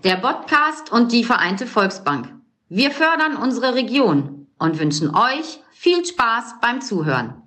der Podcast und die Vereinte Volksbank. Wir fördern unsere Region und wünschen euch viel Spaß beim Zuhören.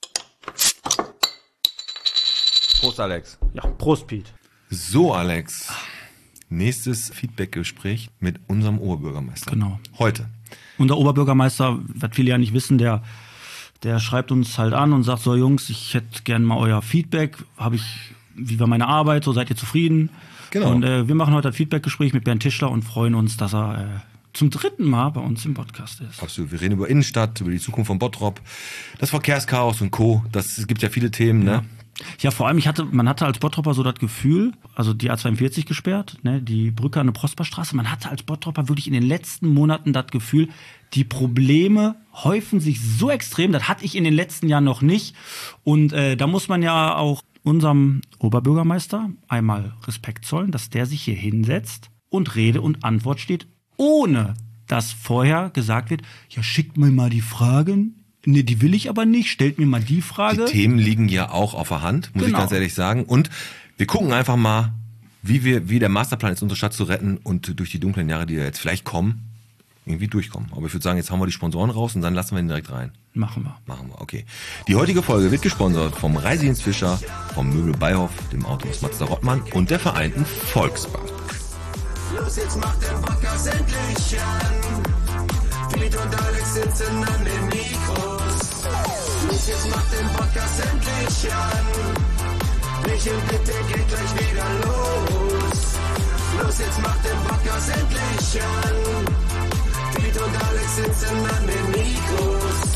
Prost, Alex. Ja, Prost, Piet. So, Alex. Nächstes Feedbackgespräch mit unserem Oberbürgermeister. Genau. Heute. Unser Oberbürgermeister, was viele ja nicht wissen, der schreibt uns halt an und sagt so, Jungs, ich hätte gerne mal euer Feedback. Wie war meine Arbeit? So, seid ihr zufrieden? Genau. Und wir machen heute ein Feedbackgespräch mit Bernd Tischler und freuen uns, dass er zum 3. Mal bei uns im Podcast ist. Absolut. Wir reden über Innenstadt, über die Zukunft von Bottrop, das Verkehrschaos und Co. Es gibt ja viele Themen, ne? Ja, vor allem, man hatte als Bottropper so das Gefühl, also die A42 gesperrt, ne, die Brücke an der Prosperstraße, man hatte als Bottropper wirklich in den letzten Monaten das Gefühl, die Probleme häufen sich so extrem, das hatte ich in den letzten Jahren noch nicht. Und da muss man ja auch unserem Oberbürgermeister einmal Respekt zollen, dass der sich hier hinsetzt und Rede und Antwort steht, ohne dass vorher gesagt wird, ja, schickt mir mal die Fragen. Nee, die will ich aber nicht. Stellt mir mal die Frage. Die Themen liegen ja auch auf der Hand, muss ich ganz ehrlich sagen. Und wir gucken einfach mal, wie der Masterplan ist, unsere Stadt zu retten und durch die dunklen Jahre, die da jetzt vielleicht kommen, irgendwie durchkommen. Aber ich würde sagen, jetzt hauen wir die Sponsoren raus und dann lassen wir ihn direkt rein. Machen wir, okay. Die heutige Folge wird gesponsert vom Reisedienst Fischer, vom Möbel Beihoff, dem Autohaus Mazda Rottmann und der Vereinten Volksbank. Los, jetzt macht der Podcast endlich an. Piet und Alex sitzen an den Mikros. Los, jetzt macht den Podcast endlich an. Michel, bitte geht gleich wieder los. Los, jetzt macht den Podcast endlich an. Piet und Alex sitzen an den Mikros.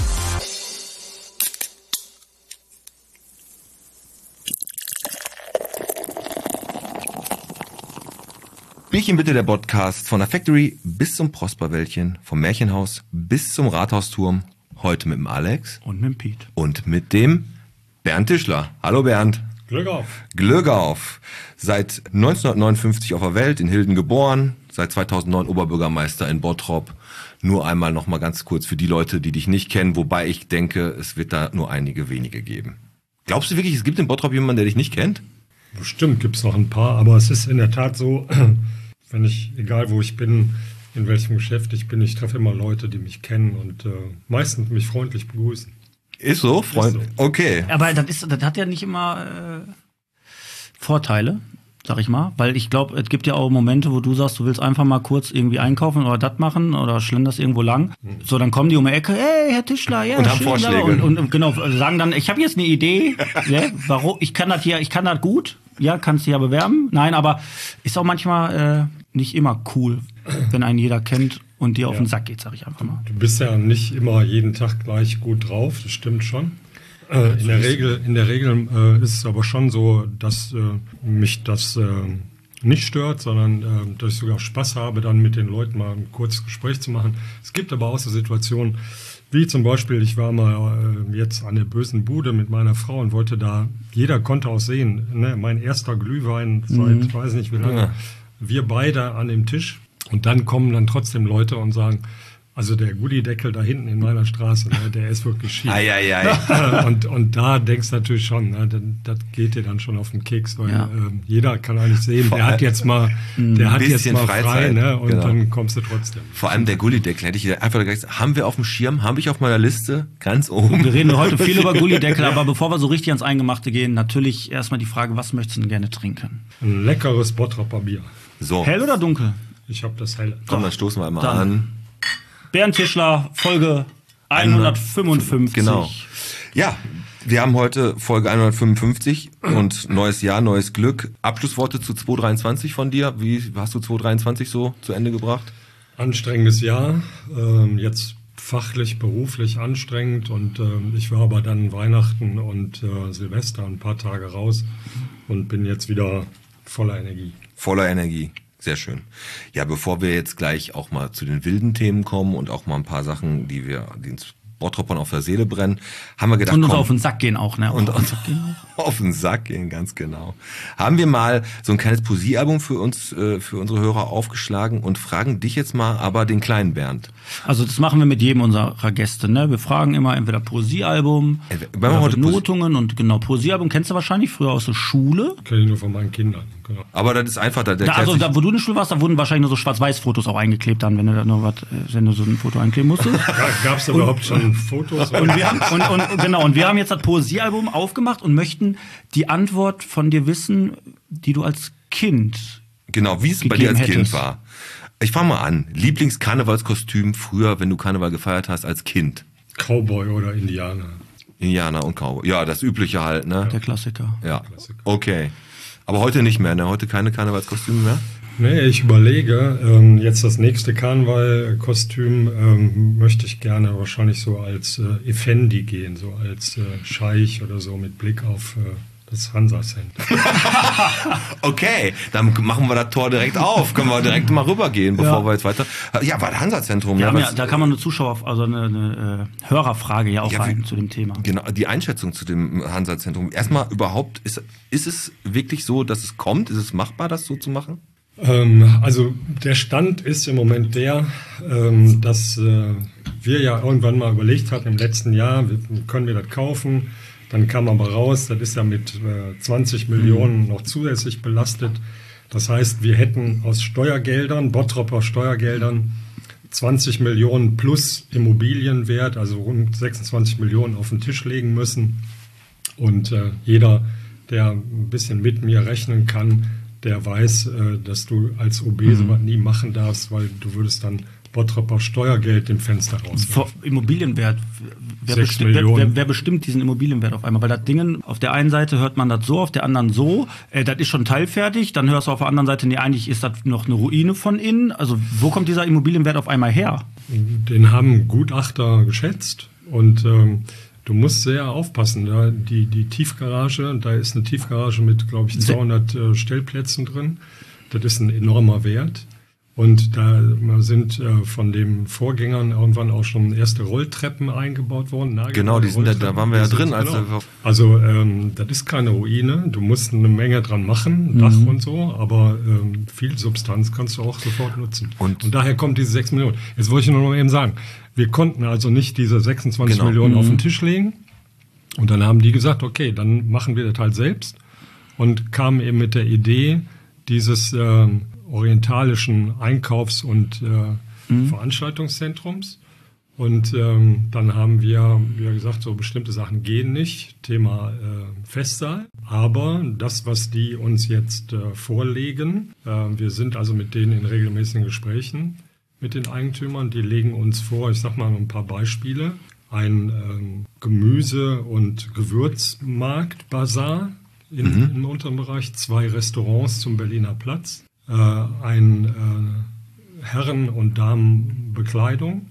Bierchen bitte, der Podcast von der Factory bis zum Prosperwäldchen, vom Märchenhaus bis zum Rathausturm. Heute mit dem Alex. Und mit dem Piet. Und mit dem Bernd Tischler. Hallo Bernd. Glück auf. Glück auf. Seit 1959 auf der Welt, in Hilden geboren, seit 2009 Oberbürgermeister in Bottrop. Nur einmal noch mal ganz kurz für die Leute, die dich nicht kennen, wobei ich denke, es wird da nur einige wenige geben. Glaubst du wirklich, es gibt in Bottrop jemanden, der dich nicht kennt? Bestimmt gibt es noch ein paar, aber es ist in der Tat so, wenn ich, egal wo ich bin, in welchem Geschäft ich bin, ich treffe immer Leute, die mich kennen und meistens mich freundlich begrüßen. Ist so, Freund? Ist so. Okay. Aber das hat ja nicht immer Vorteile, sag ich mal. Weil ich glaube, es gibt ja auch Momente, wo du sagst, du willst einfach mal kurz irgendwie einkaufen oder das machen oder schlenderst irgendwo lang. So, dann kommen die um die Ecke, hey, Herr Tischler, ja, und haben schön, Vorschläge. und genau, sagen dann, ich habe jetzt eine Idee, ja, warum, ich kann das gut, ja, kannst du ja bewerben. Nein, aber ist auch manchmal nicht immer cool, wenn einen jeder kennt und dir auf den Sack geht, sag ich einfach mal. Du bist ja nicht immer jeden Tag gleich gut drauf, das stimmt schon. In der Regel ist es aber schon so, dass mich das nicht stört, sondern dass ich sogar Spaß habe, dann mit den Leuten mal ein kurzes Gespräch zu machen. Es gibt aber auch so Situationen, wie zum Beispiel, ich war mal jetzt an der Bösen Bude mit meiner Frau und wollte da, jeder konnte auch sehen, ne, mein erster Glühwein seit, ich weiß nicht wie lange, Ja. wir beide an dem Tisch und dann kommen dann trotzdem Leute und sagen, also der Gullideckel da hinten in meiner Straße, ne, der ist wirklich schief. Und da denkst du natürlich schon, ne, das geht dir dann schon auf den Keks, weil jeder kann eigentlich sehen, der hat jetzt mal frei, ne, und dann kommst du trotzdem. Vor allem der Gullideckel, hätte ich einfach gesagt, haben wir auf dem Schirm, habe ich auf meiner Liste, ganz oben. Wir reden heute viel über Gullideckel, aber bevor wir so richtig ans Eingemachte gehen, natürlich erstmal die Frage, was möchtest du denn gerne trinken? Ein leckeres Bottroper Bier. So, Hell oder dunkel? Ich habe das helle. komm, dann stoßen wir einmal Dann. an. Bernd Tischler, Folge 155. Genau. Ja, wir haben heute Folge 155 und neues Jahr, neues Glück. Abschlussworte zu 2023 von dir. Wie hast du 2023 so zu Ende gebracht? Anstrengendes Jahr, jetzt fachlich, beruflich anstrengend und ich war aber dann Weihnachten und Silvester ein paar Tage raus und bin jetzt wieder voller Energie. Voller Energie. Sehr schön. Ja, bevor wir jetzt gleich auch mal zu den wilden Themen kommen und auch mal ein paar Sachen, die uns Bottropern auf der Seele brennen, haben wir gedacht, Und uns komm, auf den Sack gehen auch, ne? Und auf den Sack gehen auch. Auf den Sack gehen, ganz genau. Haben wir mal so ein kleines Poesiealbum für uns, für unsere Hörer aufgeschlagen und fragen dich jetzt mal aber den kleinen Bernd. Also das machen wir mit jedem unserer Gäste, ne? Wir fragen immer entweder Poesiealbum oder heute Benotungen und genau, Poesiealbum kennst du wahrscheinlich früher aus der Schule. Kenne ich nur von meinen Kindern. Genau. Aber das ist einfach, der Also da, wo du in der Schule warst, da wurden wahrscheinlich nur so Schwarz-Weiß-Fotos auch eingeklebt dann, wenn du da noch was, wenn du so ein Foto einkleben musstest. Gab es überhaupt schon Fotos? Und wir haben jetzt das Poesiealbum aufgemacht und möchten die Antwort von dir wissen, die du als Kind genau, wie es bei dir als Kind hättest. war. Ich fange mal an. Lieblings-Karnevalskostüm früher, wenn du Karneval gefeiert hast als Kind? Cowboy oder Indianer. Indianer und Cowboy. Ja, das Übliche halt, ne? Der Klassiker. Ja, okay. Aber heute nicht mehr, ne? Heute keine Karnevalskostüme mehr? Nee, ich überlege, jetzt das nächste Karneval-Kostüm möchte ich gerne wahrscheinlich so als Effendi gehen, so als Scheich oder so mit Blick auf das Hansa-Center. Okay, dann machen wir das Tor direkt auf. Können wir direkt mal rübergehen, bevor wir jetzt weiter... Ja, war das Hansa-Zentrum. Ja, Ja, da kann man eine eine Hörerfrage ja auch rein zu dem Thema. Genau, die Einschätzung zu dem Hansa-Zentrum. Erstmal überhaupt, ist es wirklich so, dass es kommt? Ist es machbar, das so zu machen? Also der Stand ist im Moment der, dass wir ja irgendwann mal überlegt hatten im letzten Jahr, können wir das kaufen? Dann kam aber raus, das ist ja mit 20 Millionen noch zusätzlich belastet. Das heißt, wir hätten aus Steuergeldern, Bottropper Steuergeldern, 20 Millionen plus Immobilienwert, also rund 26 Millionen auf den Tisch legen müssen. Und jeder, der ein bisschen mit mir rechnen kann, der weiß, dass du als OB sowas nie machen darfst, weil du würdest dann Bottropper Steuergeld dem Fenster rauswerfen. Immobilienwert. Wer bestimmt diesen Immobilienwert auf einmal? Weil das Ding, auf der einen Seite hört man das so, auf der anderen so. Das ist schon teilfertig. Dann hörst du auf der anderen Seite, nee, eigentlich ist das noch eine Ruine von innen. Also wo kommt dieser Immobilienwert auf einmal her? Den haben Gutachter geschätzt und du musst sehr aufpassen. Da die Tiefgarage, da ist eine Tiefgarage mit, glaube ich, 200 Stellplätzen drin. Das ist ein enormer Wert. Und da sind von den Vorgängern irgendwann auch schon erste Rolltreppen eingebaut worden. Genau, da waren wir ja drin. Also das ist keine Ruine. Du musst eine Menge dran machen, Dach und so, aber viel Substanz kannst du auch sofort nutzen. Und daher kommt diese 6 Millionen. Jetzt wollte ich nur noch eben sagen, wir konnten also nicht diese 26 Millionen auf den Tisch legen. Und dann haben die gesagt, okay, dann machen wir das halt selbst. Und kamen eben mit der Idee dieses orientalischen Einkaufs- und Veranstaltungszentrums. Und dann haben wir, wie gesagt, so bestimmte Sachen gehen nicht. Thema Festsaal. Aber das, was die uns jetzt vorlegen, wir sind also mit denen in regelmäßigen Gesprächen mit den Eigentümern. Die legen uns vor, ich sag mal ein paar Beispiele. Ein Gemüse- und Gewürzmarkt-Bazar im unteren Bereich, 2 Restaurants zum Berliner Platz, ein Herren- und Damenbekleidung,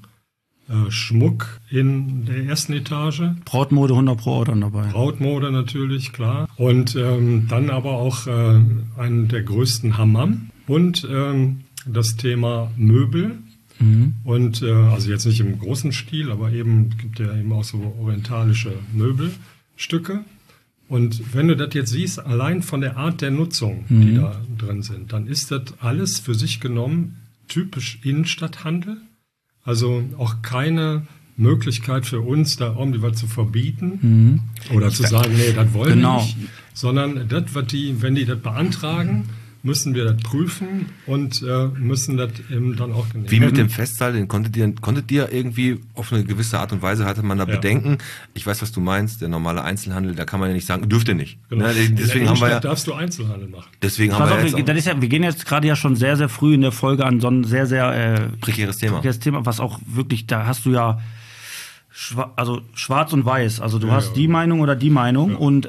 Schmuck in der ersten Etage. Brautmode 100 Pro dann dabei. Brautmode natürlich, klar. Und dann aber auch einen der größten Hammam und das Thema Möbel. Und also jetzt nicht im großen Stil, aber gibt ja eben auch so orientalische Möbelstücke. Und wenn du das jetzt siehst, allein von der Art der Nutzung, die da drin sind, dann ist das alles für sich genommen typisch Innenstadthandel. Also auch keine Möglichkeit für uns, da irgendwie was zu verbieten oder zu sagen, nee, das wollen wir nicht. Sondern das, wenn die das beantragen, müssen wir das prüfen und müssen das eben dann auch genehmigen. Wie mit dem Festsaal, den konntet ihr irgendwie auf eine gewisse Art und Weise, hatte man da Bedenken? Ich weiß, was du meinst, der normale Einzelhandel, da kann man ja nicht sagen, dürft ihr nicht. Genau. Ne? Deswegen haben wir ja, darfst du Einzelhandel machen. Deswegen haben wir wir gehen jetzt gerade ja schon sehr, sehr früh in der Folge an so ein sehr, sehr prekäres Thema, was auch wirklich, da hast du ja schwarz und weiß. Also du hast die Meinung oder die Meinung. Ja. Und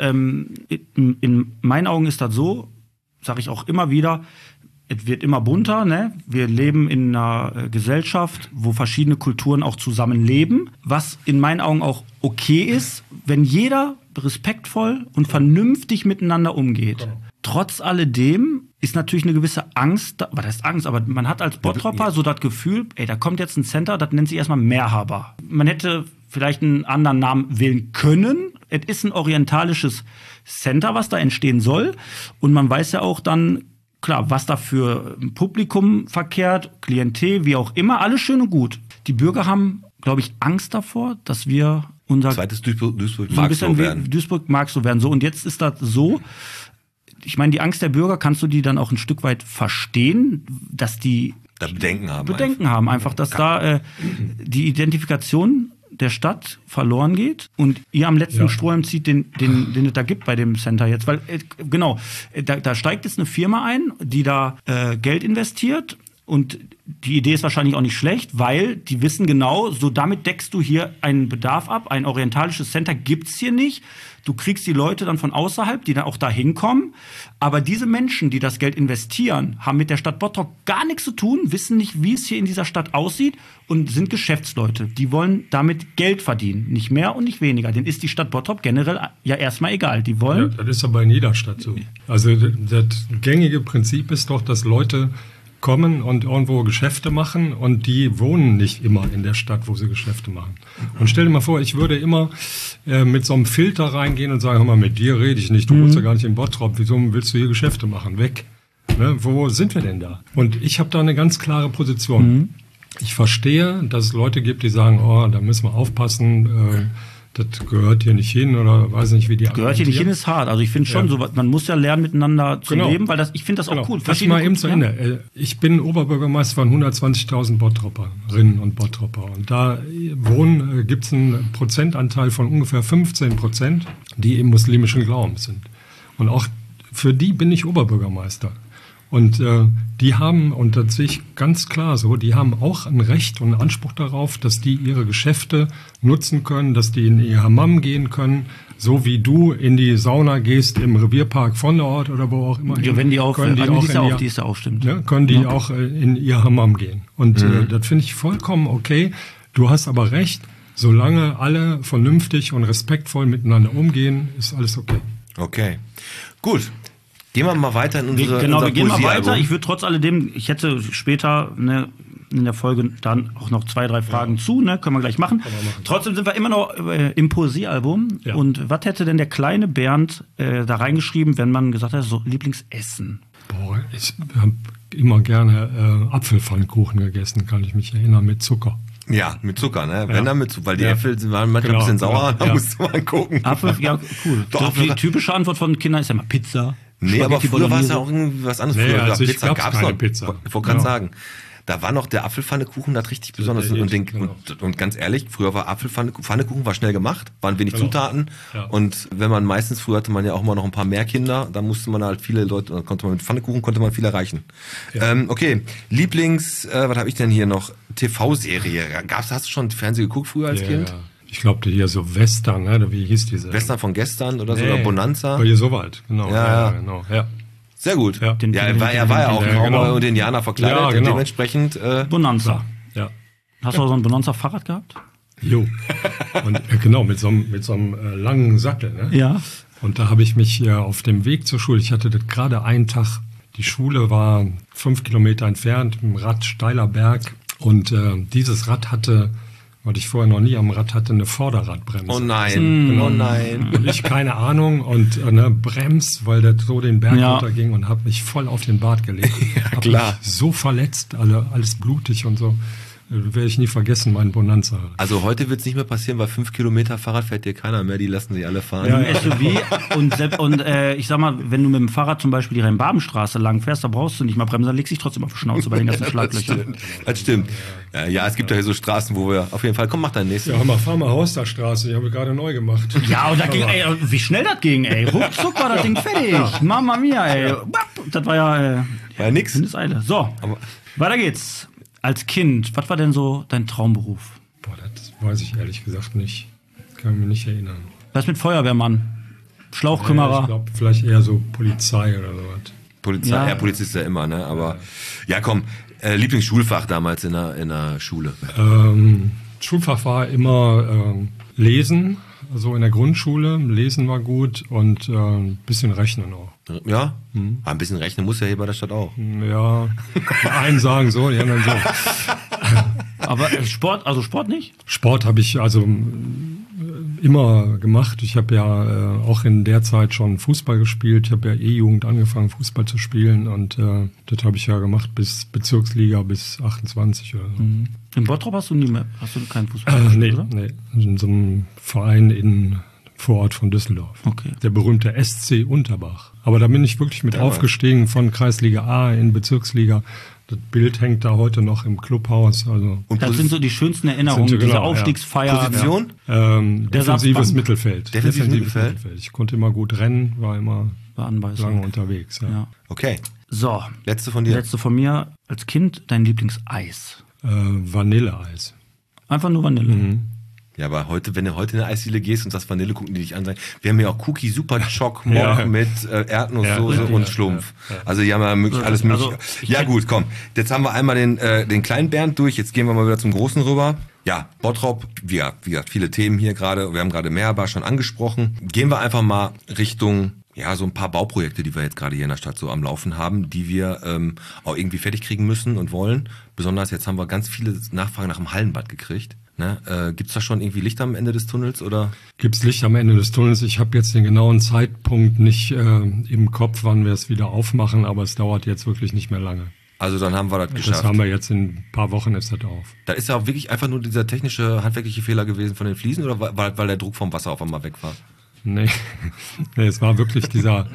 in meinen Augen ist das so, sage ich auch immer wieder, es wird immer bunter, ne? Wir leben in einer Gesellschaft, wo verschiedene Kulturen auch zusammenleben, was in meinen Augen auch okay ist, wenn jeder respektvoll und vernünftig miteinander umgeht. Genau. Trotz alledem ist natürlich eine gewisse Angst, was heißt Angst, aber man hat als Bottropper so das Gefühl, da kommt jetzt ein Center, das nennt sich erstmal Mehrhaber. Man hätte vielleicht einen anderen Namen wählen können, es ist ein orientalisches Center, was da entstehen soll. Und man weiß ja auch dann, klar, was da für Publikum verkehrt, Klientel, wie auch immer, alles schön und gut. Die Bürger haben, glaube ich, Angst davor, dass wir unser Zweites Duisburg so ein mag bisschen so werden. Duisburg mag so werden. So, und jetzt ist das so, ich meine, die Angst der Bürger, kannst du die dann auch ein Stück weit verstehen, dass die Da Bedenken haben. Bedenken haben, einfach, dass da die Identifikation der Stadt verloren geht und ihr am letzten Strohhalm zieht, den es da gibt bei dem Center jetzt. Weil, genau, da steigt jetzt eine Firma ein, die da Geld investiert. Und die Idee ist wahrscheinlich auch nicht schlecht, weil die wissen genau, so damit deckst du hier einen Bedarf ab. Ein orientalisches Center gibt's hier nicht. Du kriegst die Leute dann von außerhalb, die dann auch da hinkommen. Aber diese Menschen, die das Geld investieren, haben mit der Stadt Bottrop gar nichts zu tun, wissen nicht, wie es hier in dieser Stadt aussieht und sind Geschäftsleute. Die wollen damit Geld verdienen. Nicht mehr und nicht weniger. Denen ist die Stadt Bottrop generell ja erstmal egal. Die wollen... Ja, das ist aber in jeder Stadt so. Also das gängige Prinzip ist doch, dass Leute kommen und irgendwo Geschäfte machen und die wohnen nicht immer in der Stadt, wo sie Geschäfte machen. Und stell dir mal vor, ich würde immer mit so einem Filter reingehen und sagen, hör mal, mit dir rede ich nicht, du wohnst ja gar nicht in Bottrop, wieso willst du hier Geschäfte machen? Weg. Ne? Wo sind wir denn da? Und ich habe da eine ganz klare Position. Ich verstehe, dass es Leute gibt, die sagen, oh, da müssen wir aufpassen, das gehört hier nicht hin oder weiß nicht, wie die Gehört hier nicht hin ist hart. Also ich finde schon, so, man muss ja lernen, miteinander zu leben, weil ich finde das auch cool. Lass mal eben zu Ende. Ich bin Oberbürgermeister von 120.000 Bottroperinnen und Bottropper. Und da gibt es einen Prozentanteil von ungefähr 15%, die im muslimischen Glauben sind. Und auch für die bin ich Oberbürgermeister. Und die haben, und das sehe ich ganz klar so, die haben auch ein Recht und einen Anspruch darauf, dass die ihre Geschäfte nutzen können, dass die in ihr Hammam gehen können, so wie du in die Sauna gehst im Revierpark von der Ort oder wo auch immer. Ja, wenn die auch, die ist ja auch, stimmt. Ja, können die auch in ihr Hammam gehen. Und das finde ich vollkommen okay. Du hast aber recht, solange alle vernünftig und respektvoll miteinander umgehen, ist alles okay. Okay, gut. Gehen wir mal weiter in unser wir gehen mal weiter. Poesiealbum. Ich würde trotz alledem, ich hätte später in der Folge dann auch noch 2, 3 Fragen zu, können wir gleich machen. Trotzdem sind wir immer noch im Poesiealbum. Ja. Und was hätte denn der kleine Bernd da reingeschrieben, wenn man gesagt hat, so Lieblingsessen? Boah, ich habe immer gerne Apfelpfannkuchen gegessen, kann ich mich erinnern, mit Zucker. Ja, mit Zucker, ne? Wenn dann mit Zucker, weil die Äpfel waren manchmal ein bisschen sauer, da musste man gucken. Apfel, ja, cool. Doch, die typische Antwort von Kindern ist ja immer Pizza. Nee, aber früher war es ja auch irgendwie was anderes. Nee, Früher also Pizza gab's noch. Pizza. Ich wollte gerade sagen, da war noch der Apfelpfannekuchen das richtig besonders. Und ganz ehrlich, früher war Pfannekuchen war schnell gemacht, waren wenig Zutaten. Ja. Und wenn man meistens, früher hatte man ja auch immer noch ein paar mehr Kinder, da musste man halt viele Leute, mit Pfannekuchen konnte man viel erreichen. Ja. Okay, was habe ich denn hier noch? TV-Serie. Hast du schon Fernsehen geguckt früher als Kind? Ja. Ich glaube, hier so Western, ne? Wie hieß diese? Western von gestern oder so, oder Bonanza? Aber hier so weit, genau. Ja, genau. Ja. Sehr gut. Ja. Er war ja auch Cowboy und Indianer verkleidet. Ja, genau. Und dementsprechend Bonanza. Ja. Hast du auch so ein Bonanza-Fahrrad gehabt? Jo. Und genau, mit so einem langen Sattel. Ne? Ja. Und da habe ich mich auf dem Weg zur Schule, ich hatte das gerade einen Tag, die Schule war 5 Kilometer entfernt, mit dem Rad, steiler Berg. Und dieses Rad hatte, was ich vorher noch nie am Rad hatte, eine Vorderradbremse. Oh nein, genau. Oh nein. Und ich keine Ahnung und Brems, weil das so den Berg runterging und habe mich voll auf den Bart gelegt. Ja, klar. Hab mich so verletzt, alles blutig und so. Werde ich nie vergessen, meinen Bonanza. Also heute wird es nicht mehr passieren, weil 5 Kilometer Fahrrad fährt dir keiner mehr, die lassen sich alle fahren. Ja, SUV und ich sag mal, wenn du mit dem Fahrrad zum Beispiel die Rhein-Baben-Straße lang fährst, da brauchst du nicht mal bremsen, dann legst du dich trotzdem auf die Schnauze bei den ganzen Schlaglöchern. Das stimmt. Ja, es gibt ja hier so Straßen, wo wir auf jeden Fall, komm, mach dein nächstes. Ja, fahr mal Hausterstraße, die habe ich gerade neu gemacht. Ja, und da ging, wie schnell das ging, ey. Ruckzuck war das Ding fertig. Ja. Mama mia, ey. Das war ja nix. Windeseile. So, weiter geht's. Als Kind, was war denn so dein Traumberuf? Boah, das weiß ich ehrlich gesagt nicht. Kann mich nicht erinnern. Was mit Feuerwehrmann? Schlauchkümmerer? Ich glaube, vielleicht eher so Polizei oder sowas. Polizei, Polizist ja immer, ne? Aber ja, komm, Lieblingsschulfach damals in der Schule? Schulfach war immer Lesen, also in der Grundschule. Lesen war gut und ein bisschen Rechnen auch. Ja? Ein bisschen rechnen muss ja hier bei der Stadt auch. Ja, die einen sagen so, die anderen so. Aber Sport nicht? Sport habe ich, also immer gemacht. Ich habe ja auch in der Zeit schon Fußball gespielt. Ich habe ja E-Jugend angefangen, Fußball zu spielen. Und das habe ich ja gemacht bis Bezirksliga, bis 28 oder so. Mhm. In Bottrop hast du keinen Fußball gespielt, oder? Nee, in so einem Verein vor Ort von Düsseldorf. Okay. Der berühmte SC Unterbach. Aber da bin ich wirklich mit aufgestiegen von Kreisliga A in Bezirksliga. Das Bild hängt da heute noch im Clubhaus. Also Und das sind so die schönsten Erinnerungen, Sind, diese genau, Aufstiegsfeier. Position? Defensives Mittelfeld. Defensives Mittelfeld. Ich konnte immer gut rennen, war immer War Anweisung. lange unterwegs. Ja. Ja. Okay. So. Letzte von dir. Letzte von mir. Als Kind dein Lieblingseis. Vanilleeis. Einfach nur Vanille. Mhm. Ja, aber wenn du heute in eine Eisdiele gehst und sagst Vanille, gucken die dich an und sagen, wir haben ja auch Cookie Super Choc Mock Ja. mit Erdnusssoße Ja, und ja, Schlumpf. Also die haben ja alles Also, mögliche. Ja gut, komm. Jetzt haben wir einmal den kleinen Bernd durch. Jetzt gehen wir mal wieder zum Großen rüber. Ja, Bottrop, wie gesagt, viele Themen hier gerade. Wir haben gerade Meerbar schon angesprochen. Gehen wir einfach mal Richtung so ein paar Bauprojekte, die wir jetzt gerade hier in der Stadt so am Laufen haben, die wir auch irgendwie fertig kriegen müssen und wollen. Besonders jetzt haben wir ganz viele Nachfragen nach dem Hallenbad gekriegt. Ne? Gibt's da schon irgendwie Licht am Ende des Tunnels oder? Gibt's Licht am Ende des Tunnels? Ich habe jetzt den genauen Zeitpunkt nicht im Kopf, wann wir es wieder aufmachen, aber es dauert jetzt wirklich nicht mehr lange. Also dann haben wir das geschafft. Das haben wir jetzt in ein paar Wochen ist das auf. Da ist ja auch wirklich einfach nur dieser technische, handwerkliche Fehler gewesen von den Fliesen oder weil der Druck vom Wasser auf einmal weg war? Nee, es war wirklich dieser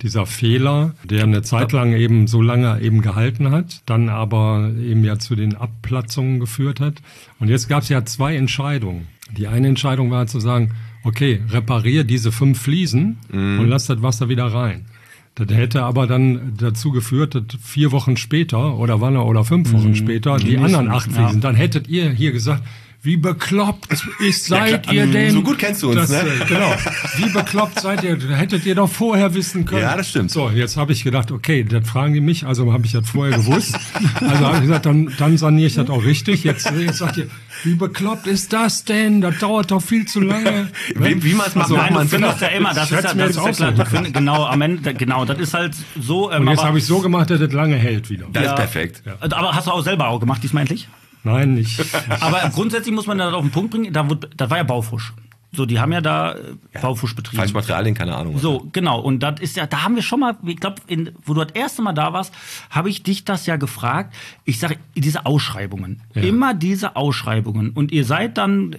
Fehler, der eine Zeit lang eben so lange eben gehalten hat, dann aber eben ja zu den Abplatzungen geführt hat. Und jetzt gab es ja 2 Entscheidungen. Die eine Entscheidung war zu sagen, okay, reparier diese 5 Fliesen und lass das Wasser wieder rein. Das hätte aber dann dazu geführt, dass 4 Wochen später oder 5 Wochen später die anderen 8 Fliesen, dann hättet ihr hier gesagt, wie bekloppt seid ihr denn? So gut kennst du uns, ne? Genau. Wie bekloppt seid ihr? Das hättet ihr doch vorher wissen können. Ja, das stimmt. So, jetzt habe ich gedacht, okay, das fragen die mich, also habe ich das vorher gewusst. Also habe ich gesagt, dann saniere ich das auch richtig. Jetzt sagt ihr, wie bekloppt ist das denn? Das dauert doch viel zu lange. Wie man es macht, Nein, man du findest ja immer, das ist ja klar. Du findest, genau, am Ende, genau, das ist halt so. Und jetzt habe ich so gemacht, dass das lange hält wieder. Das ist perfekt. Ja. Aber hast du auch selber auch gemacht, diesmal endlich? Nein, nicht. Aber grundsätzlich muss man das auf den Punkt bringen, das war ja Baufusch. So, die haben ja da Baufusch betrieben. Falsch Materialien, keine Ahnung. So, genau. Und das ist ja, da haben wir schon mal, ich glaube, wo du das erste Mal da warst, habe ich dich das ja gefragt. Ich sage, diese Ausschreibungen. Ja. Immer diese Ausschreibungen. Und ihr seid dann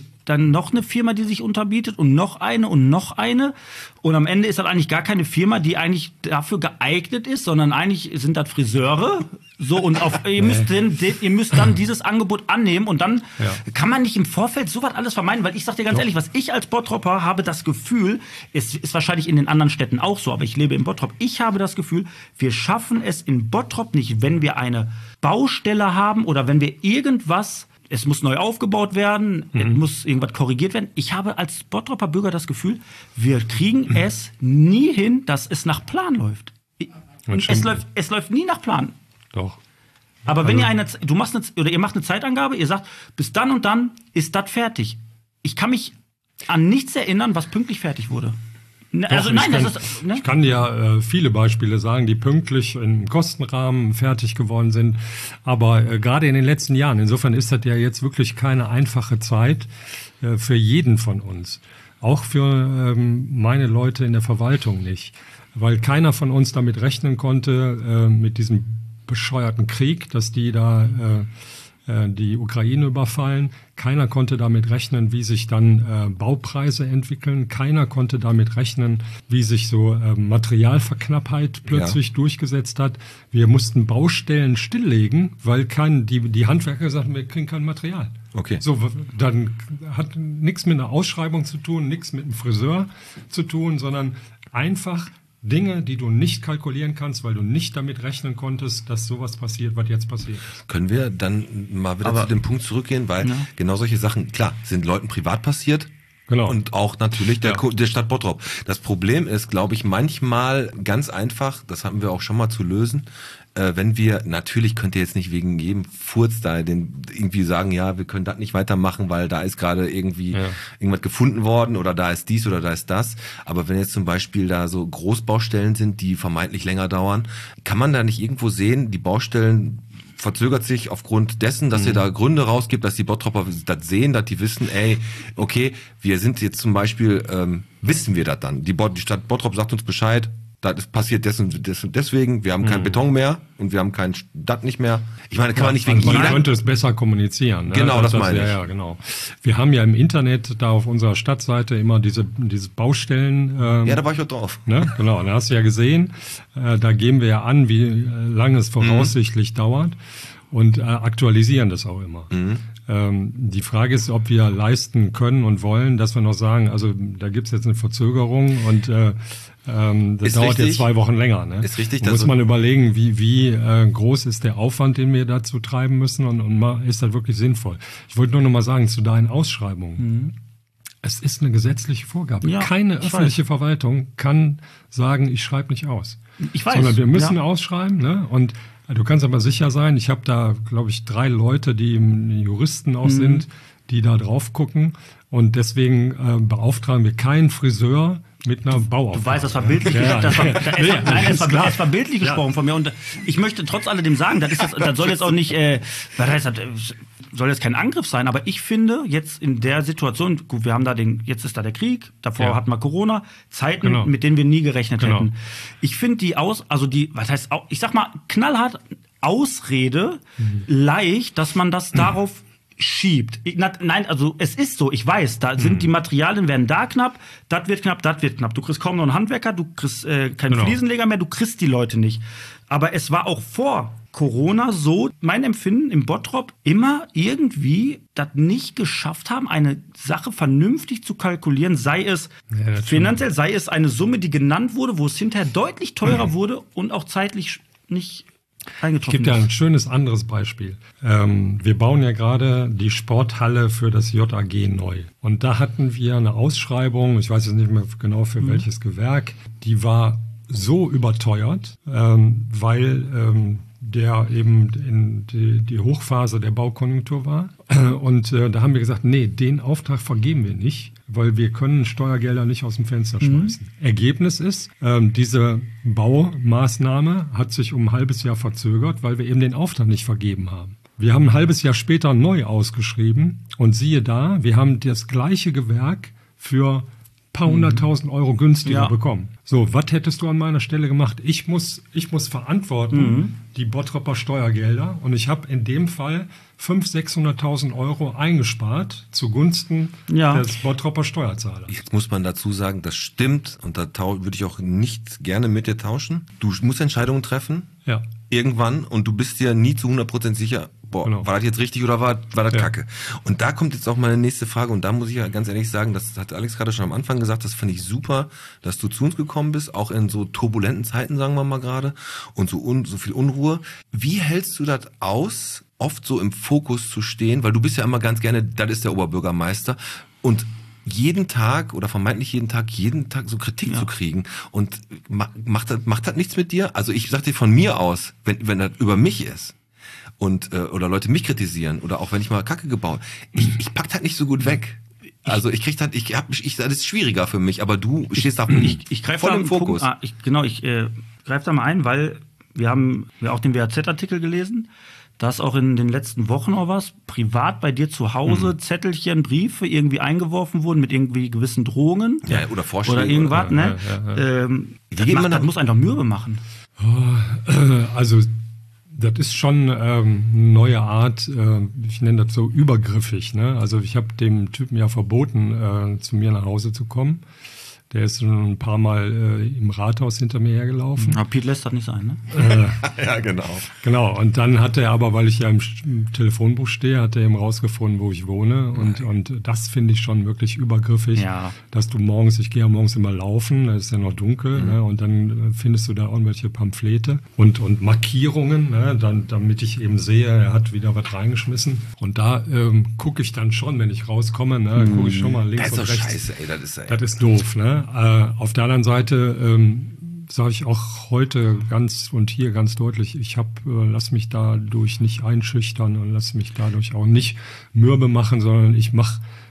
noch eine Firma, die sich unterbietet und noch eine und noch eine. Und am Ende ist das eigentlich gar keine Firma, die eigentlich dafür geeignet ist, sondern eigentlich sind das Friseure. So, und ihr müsst dann dieses Angebot annehmen und dann kann man nicht im Vorfeld sowas alles vermeiden, weil ich sag dir ganz ehrlich, was ich als Bottropper habe das Gefühl, es ist wahrscheinlich in den anderen Städten auch so, aber ich lebe in Bottrop, ich habe das Gefühl, wir schaffen es in Bottrop nicht, wenn wir eine Baustelle haben oder wenn wir irgendwas, es muss neu aufgebaut werden, es muss irgendwas korrigiert werden. Ich habe als Bottropper Bürger das Gefühl, wir kriegen es nie hin, dass es nach Plan läuft. Und es läuft nie nach Plan. Doch. Aber wenn ihr ihr macht eine Zeitangabe, ihr sagt, bis dann und dann ist das fertig. Ich kann mich an nichts erinnern, was pünktlich fertig wurde. Also nein, ich kann dir viele Beispiele sagen, die pünktlich im Kostenrahmen fertig geworden sind. Aber gerade in den letzten Jahren, insofern ist das ja jetzt wirklich keine einfache Zeit für jeden von uns. Auch für meine Leute in der Verwaltung nicht. Weil keiner von uns damit rechnen konnte, mit diesem bescheuerten Krieg, dass die da die Ukraine überfallen. Keiner konnte damit rechnen, wie sich dann Baupreise entwickeln. Keiner konnte damit rechnen, wie sich so Materialverknappheit plötzlich durchgesetzt hat. Wir mussten Baustellen stilllegen, weil die Handwerker gesagt haben, wir kriegen kein Material. Okay. So, dann hat nichts mit einer Ausschreibung zu tun, nichts mit einem Friseur zu tun, sondern einfach Dinge, die du nicht kalkulieren kannst, weil du nicht damit rechnen konntest, dass sowas passiert, was jetzt passiert ist. Können wir dann mal wieder zu dem Punkt zurückgehen, weil genau solche Sachen, klar, sind Leuten privat passiert. Genau. Und auch natürlich der Stadt Bottrop. Das Problem ist, glaube ich, manchmal ganz einfach, das hatten wir auch schon mal zu lösen, wenn wir, natürlich könnt ihr jetzt nicht wegen jedem Furz da irgendwie sagen, ja, wir können das nicht weitermachen, weil da ist gerade irgendwie irgendwas gefunden worden oder da ist dies oder da ist das. Aber wenn jetzt zum Beispiel da so Großbaustellen sind, die vermeintlich länger dauern, kann man da nicht irgendwo sehen, die Baustellen verzögert sich aufgrund dessen, dass ihr da Gründe rausgibt, dass die Bottropper das sehen, dass die wissen, ey, okay, wir sind jetzt zum Beispiel, wissen wir das dann. Die Stadt Bottrop sagt uns Bescheid, das passiert deswegen, wir haben keinen Beton mehr und wir haben kein das nicht mehr. Ich meine, kann man nicht wegen man jeder... könnte es besser kommunizieren. Ne? Genau, das meine ich. Ja, genau. Wir haben ja im Internet da auf unserer Stadtseite immer diese Baustellen. Ja, da war ich auch drauf. Ne? Genau, da hast du ja gesehen. Da geben wir ja an, wie lange es voraussichtlich dauert und aktualisieren das auch immer. Die Frage ist, ob wir leisten können und wollen, dass wir noch sagen, also da gibt's jetzt eine Verzögerung und das dauert jetzt 2 Wochen länger. Ne? Ist richtig. Da muss man überlegen, wie groß ist der Aufwand, den wir dazu treiben müssen und ist das wirklich sinnvoll. Ich wollte nur noch mal sagen, zu deinen Ausschreibungen. Es ist eine gesetzliche Vorgabe. Ja, Keine öffentliche Verwaltung kann sagen, ich schreibe nicht aus. Ich weiß. Sondern wir müssen ausschreiben. Ne? Und du kannst aber sicher sein, ich habe da, glaube ich, 3 Leute, die Juristen auch sind, die da drauf gucken. Und deswegen beauftragen wir keinen Friseur mit einer Bauaufgabe. Du weißt, das war bildlich es war bildlich gesprochen von mir. Und ich möchte trotz alledem sagen, das soll jetzt auch nicht, soll jetzt kein Angriff sein, aber ich finde jetzt in der Situation, gut, wir haben da jetzt ist da der Krieg, davor hatten wir Corona, Zeiten, mit denen wir nie gerechnet hätten. Ich finde ich sag mal, knallhart Ausrede leicht, dass man das darauf schiebt. Nein, also es ist so, ich weiß, da sind die Materialien werden da knapp, das wird knapp. Du kriegst kaum noch einen Handwerker, du kriegst keinen Fliesenleger mehr, du kriegst die Leute nicht. Aber es war auch vor Corona so, mein Empfinden im Bottrop, immer irgendwie das nicht geschafft haben, eine Sache vernünftig zu kalkulieren, sei es finanziell, sei es eine Summe, die genannt wurde, wo es hinterher deutlich teurer wurde und auch zeitlich nicht eingetroffen ist. Ich gebe dir ein schönes anderes Beispiel. Wir bauen ja gerade die Sporthalle für das JAG neu. Und da hatten wir eine Ausschreibung, ich weiß jetzt nicht mehr genau für welches Gewerk, die war so überteuert, weil der eben in die Hochphase der Baukonjunktur war. Und da haben wir gesagt, nee, den Auftrag vergeben wir nicht, weil wir können Steuergelder nicht aus dem Fenster schmeißen. Ergebnis ist, diese Baumaßnahme hat sich um ein halbes Jahr verzögert, weil wir eben den Auftrag nicht vergeben haben. Wir haben ein halbes Jahr später neu ausgeschrieben und siehe da, wir haben das gleiche Gewerk für paar 100.000 Euro günstiger bekommen. So, was hättest du an meiner Stelle gemacht? Ich muss verantworten die Bottropper Steuergelder und ich habe in dem Fall 500.000, 600.000 Euro eingespart zugunsten des Bottropper Steuerzahlers. Jetzt muss man dazu sagen, das stimmt und da würde ich auch nicht gerne mit dir tauschen. Du musst Entscheidungen treffen. Ja. Irgendwann und du bist dir nie zu 100% sicher, war das jetzt richtig oder war das Kacke? Und da kommt jetzt auch meine nächste Frage und da muss ich ja ganz ehrlich sagen, das hat Alex gerade schon am Anfang gesagt, das fand ich super, dass du zu uns gekommen bist, auch in so turbulenten Zeiten, sagen wir mal gerade, und so viel Unruhe. Wie hältst du das aus, oft so im Fokus zu stehen, weil du bist ja immer ganz gerne, das ist der Oberbürgermeister und jeden Tag oder vermeintlich jeden Tag so Kritik zu kriegen und macht das nichts mit dir? Also ich sag dir von mir aus, wenn das über mich ist und oder Leute mich kritisieren oder auch wenn ich mal Kacke gebaut, ich pack das nicht so gut weg. Also ich krieg das, das ist schwieriger für mich, aber du stehst da ich greif voll im Fokus. Ich greife da mal ein, weil wir haben ja auch den WAZ-Artikel gelesen. Da ist auch in den letzten Wochen auch was privat bei dir zu Hause, Zettelchen, Briefe irgendwie eingeworfen wurden mit irgendwie gewissen Drohungen. Ja, oder Vorschläge. Oder irgendwas, ne? Das muss einen doch mürbe machen. Also, das ist schon eine neue Art, ich nenne das so übergriffig, ne? Also, ich habe dem Typen ja verboten, zu mir nach Hause zu kommen. Der ist schon ein paar Mal im Rathaus hinter mir hergelaufen. Aber Piet lässt das nicht sein, ne? Ja, genau. Genau, und dann hat er aber, weil ich ja im Telefonbuch stehe, hat er eben rausgefunden, wo ich wohne. Und das finde ich schon wirklich übergriffig, dass du ich gehe ja morgens immer laufen, da ist ja noch dunkel, ne? Und dann findest du da irgendwelche Pamphlete und Markierungen, ne? Damit ich eben sehe, er hat wieder was reingeschmissen. Und da gucke ich dann schon, wenn ich rauskomme, ne? Gucke ich schon mal links und rechts. Das ist doch scheiße, ey. Das ist doof, ne? Auf der anderen Seite sage ich auch heute ganz deutlich, ich lass mich dadurch nicht einschüchtern und lass mich dadurch auch nicht mürbe machen, sondern ich mache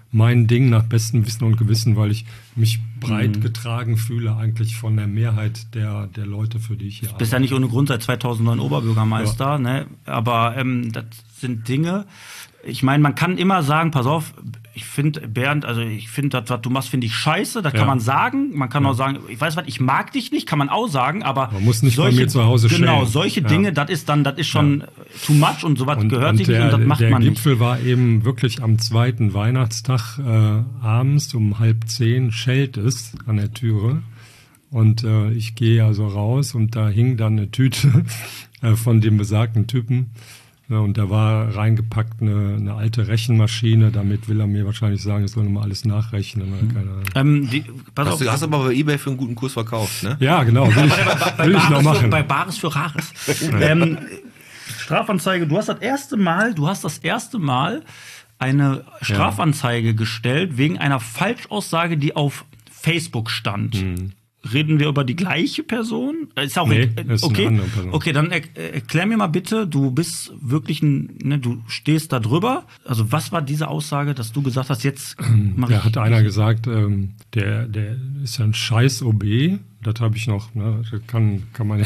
mein Ding nach bestem Wissen und Gewissen, weil ich mich breit getragen fühle eigentlich von der Mehrheit der Leute, für die ich hier arbeite. Du bist ja nicht ohne Grund seit 2009 Oberbürgermeister, ne? Aber das sind Dinge, ich meine, man kann immer sagen, pass auf, ich finde, Bernd, also ich finde, das, was du machst, finde ich scheiße, das kann man sagen. Man kann auch sagen, ich weiß was, ich mag dich nicht, kann man auch sagen, aber man muss nicht bei mir zu Hause stehen. Genau, solche Dinge, das ist schon too much und sowas gehört sich nicht und das macht man nicht. Der Gipfel war eben wirklich am 2. Weihnachtstag abends um 9:30 schellt es an der Türe. Und ich gehe also raus und da hing dann eine Tüte von dem besagten Typen. Ja, und da war reingepackt eine alte Rechenmaschine. Damit will er mir wahrscheinlich sagen, ich soll nochmal alles nachrechnen. Oder keine Ahnung. Du hast aber bei eBay für einen guten Kurs verkauft, ne? Ja, genau. Will ich noch machen. Bei Bares für Rares. Strafanzeige, du hast das erste Mal eine Strafanzeige gestellt wegen einer Falschaussage, die auf Facebook stand. Reden wir über die gleiche Person? Ist auch nee, ist okay. Eine andere Person. Okay, dann erklär mir mal bitte, du bist wirklich du stehst da drüber. Also was war diese Aussage, dass du gesagt hast, jetzt mach ich... Da hat einer gesagt, der ist ja ein scheiß OB. Das habe ich noch, ne? Das kann man ja...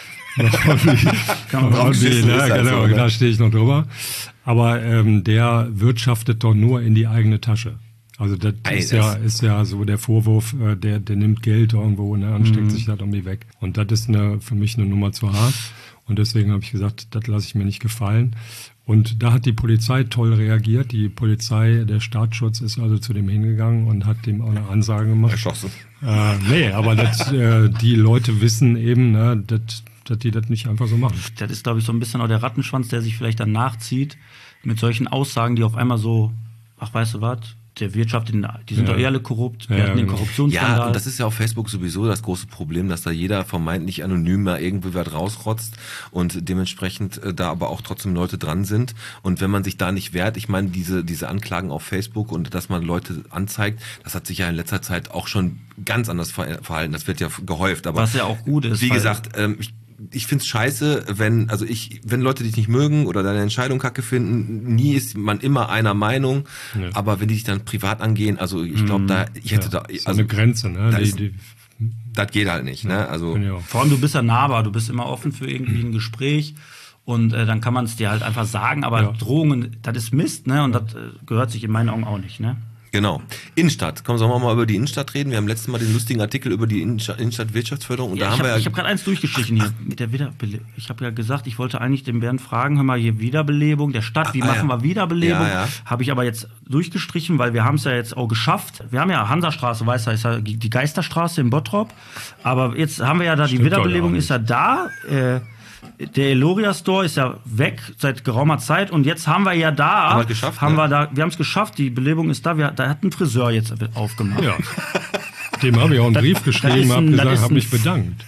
Genau, da stehe ich noch drüber. Aber der wirtschaftet doch nur in die eigene Tasche. Also das ist ja so der Vorwurf, der nimmt Geld irgendwo, ne, und steckt sich das irgendwie weg. Und das ist für mich eine Nummer zu hart. Und deswegen habe ich gesagt, das lasse ich mir nicht gefallen. Und da hat die Polizei toll reagiert. Die Polizei, der Staatsschutz ist also zu dem hingegangen und hat dem auch eine Ansage gemacht. Erschossen. Nee, aber die Leute wissen eben, ne, dass die das nicht einfach so machen. Das ist, glaube ich, so ein bisschen auch der Rattenschwanz, der sich vielleicht dann nachzieht mit solchen Aussagen, die auf einmal so, ach, weißt du was, der Wirtschaft, die sind doch eher alle korrupt, wir hatten den Korruptionsskandal. Ja, und das ist ja auf Facebook sowieso das große Problem, dass da jeder vermeintlich anonym mal irgendwie was rausrotzt und dementsprechend da aber auch trotzdem Leute dran sind. Und wenn man sich da nicht wehrt, ich meine, diese Anklagen auf Facebook und dass man Leute anzeigt, das hat sich ja in letzter Zeit auch schon ganz anders verhalten. Das wird ja gehäuft. Aber was ja auch gut ist. Wie gesagt, ich find's scheiße, wenn Leute dich nicht mögen oder deine Entscheidung kacke finden, nie ist man immer einer Meinung, aber wenn die dich dann privat angehen, also ich glaube, ich hätte da... Also eine Grenze, ne? Das geht halt nicht, ne? Also vor allem, du bist ja nahbar, du bist immer offen für irgendwie ein Gespräch und dann kann man es dir halt einfach sagen, aber Drohungen, das ist Mist, ne? Und das gehört sich in meinen Augen auch nicht, ne? Genau. Innenstadt. Komm, sollen wir mal über die Innenstadt reden? Wir haben letztes Mal den lustigen Artikel über die Innenstadtwirtschaftsförderung. Und ja, ich habe gerade eins durchgestrichen hier mit der Wiederbelebung. Ich habe ja gesagt, ich wollte eigentlich den Bernd fragen, hör mal, hier Wiederbelebung der Stadt, wie machen wir Wiederbelebung? Ja. Habe ich aber jetzt durchgestrichen, weil wir haben es ja jetzt auch geschafft. Wir haben ja Hansastraße, weißt du, ist ja die Geisterstraße in Bottrop. Aber jetzt haben wir ja da, die Wiederbelebung ist ja da. Der Eloria Store ist ja weg seit geraumer Zeit und jetzt haben wir ja da, wir haben es geschafft, die Belebung ist da, da hat ein Friseur jetzt aufgemacht. Ja. Dem habe ich auch einen Brief geschrieben, habe mich bedankt.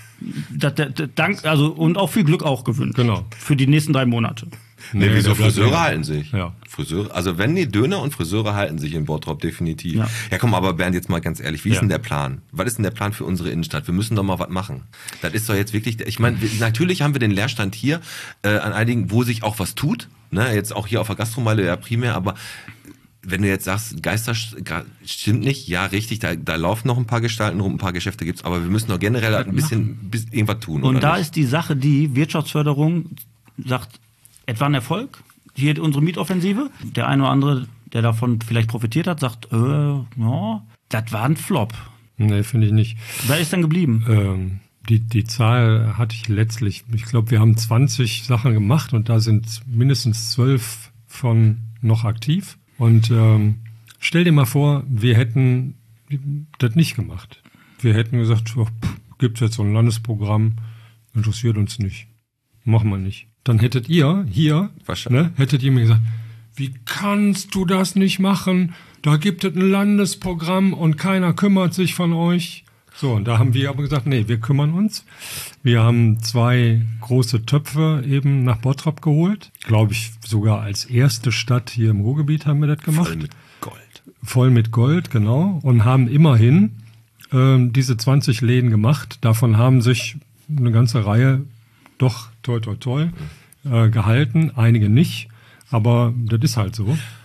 Dank, also und auch viel Glück auch gewünscht. Genau. Für die nächsten 3 Monate. Nee, wieso? Friseure halten sich. Ja. Friseure, also wenn die Döner und Friseure halten sich in Bottrop definitiv. Ja, komm, aber Bernd, jetzt mal ganz ehrlich, wie ist denn der Plan? Was ist denn der Plan für unsere Innenstadt? Wir müssen doch mal was machen. Das ist doch jetzt wirklich, ich meine, natürlich haben wir den Leerstand hier an einigen, wo sich auch was tut. Ne? Jetzt auch hier auf der Gastromeile ja primär, aber wenn du jetzt sagst, Geister stimmt nicht, ja richtig, da laufen noch ein paar Gestalten rum, ein paar Geschäfte gibt's, aber wir müssen doch generell ein bisschen irgendwas tun. Und oder da nicht? ist die Sache, die Wirtschaftsförderung sagt, etwa ein Erfolg. Hier unsere Mietoffensive. Der eine oder andere, der davon vielleicht profitiert hat, sagt, ja, das war ein Flop. Nee, finde ich nicht. Wer ist denn geblieben? Die Zahl hatte ich letztlich, ich glaube, wir haben 20 Sachen gemacht und da sind mindestens 12 von noch aktiv. Und stell dir mal vor, wir hätten das nicht gemacht. Wir hätten gesagt, gibt es jetzt so ein Landesprogramm, interessiert uns nicht. Machen wir nicht. Dann hättet ihr hier, hättet ihr mir gesagt, wie kannst du das nicht machen? Da gibt es ein Landesprogramm und keiner kümmert sich von euch. So, und da haben wir aber gesagt, nee, wir kümmern uns. Wir haben 2 große Töpfe eben nach Bottrop geholt. Glaube ich, sogar als erste Stadt hier im Ruhrgebiet haben wir das gemacht. Voll mit Gold. Voll mit Gold, genau. Und haben immerhin diese 20 Läden gemacht. Davon haben sich eine ganze Reihe doch toi gehalten, einige nicht, aber das ist halt so.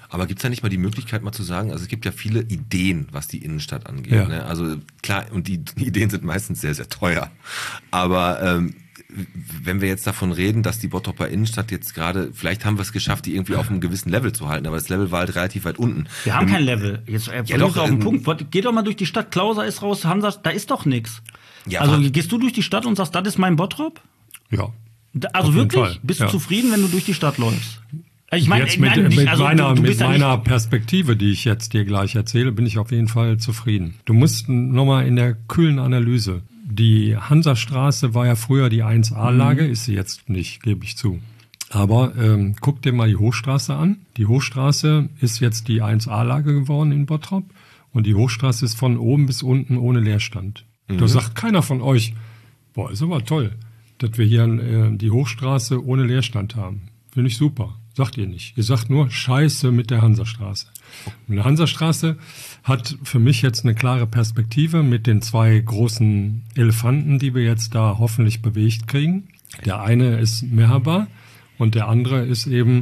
Aber gibt es da nicht mal die Möglichkeit, mal zu sagen, also es gibt ja viele Ideen, was die Innenstadt angeht. Ja. Ne? Also klar, und die Ideen sind meistens sehr, sehr teuer. Aber wenn wir jetzt davon reden, dass die Bottroper Innenstadt jetzt gerade, vielleicht haben wir es geschafft, die irgendwie auf einem gewissen Level zu halten, aber das Level war halt relativ weit unten. Wir haben kein Level. Jetzt doch, auf den Punkt. Geh doch mal durch die Stadt. Klauser ist raus, Hansa, da ist doch nichts. Ja, also aber- gehst du durch die Stadt und sagst, das ist mein Bottrop? Ja. Also Auf jeden wirklich? Fall. Bist du Ja. zufrieden, wenn du durch die Stadt läufst? Ich meine, Jetzt mit du bist ja meiner nicht- Perspektive, die ich jetzt dir gleich erzähle, bin ich auf jeden Fall zufrieden. Du musst nochmal in der kühlen Analyse. Die Hansastraße war ja früher die 1A-Lage, ist sie jetzt nicht, gebe ich zu. Aber guck dir mal die Hochstraße an. Die Hochstraße ist jetzt die 1A-Lage geworden in Bottrop und die Hochstraße ist von oben bis unten ohne Leerstand. Da sagt keiner von euch, boah, ist aber toll, dass wir hier die Hochstraße ohne Leerstand haben. Finde ich super. Sagt ihr nicht. Ihr sagt nur Scheiße mit der Hansastraße. Und die Hansastraße hat für mich jetzt eine klare Perspektive mit den 2 großen Elefanten, die wir jetzt da hoffentlich bewegt kriegen. Der eine ist Mehrhaber und der andere ist eben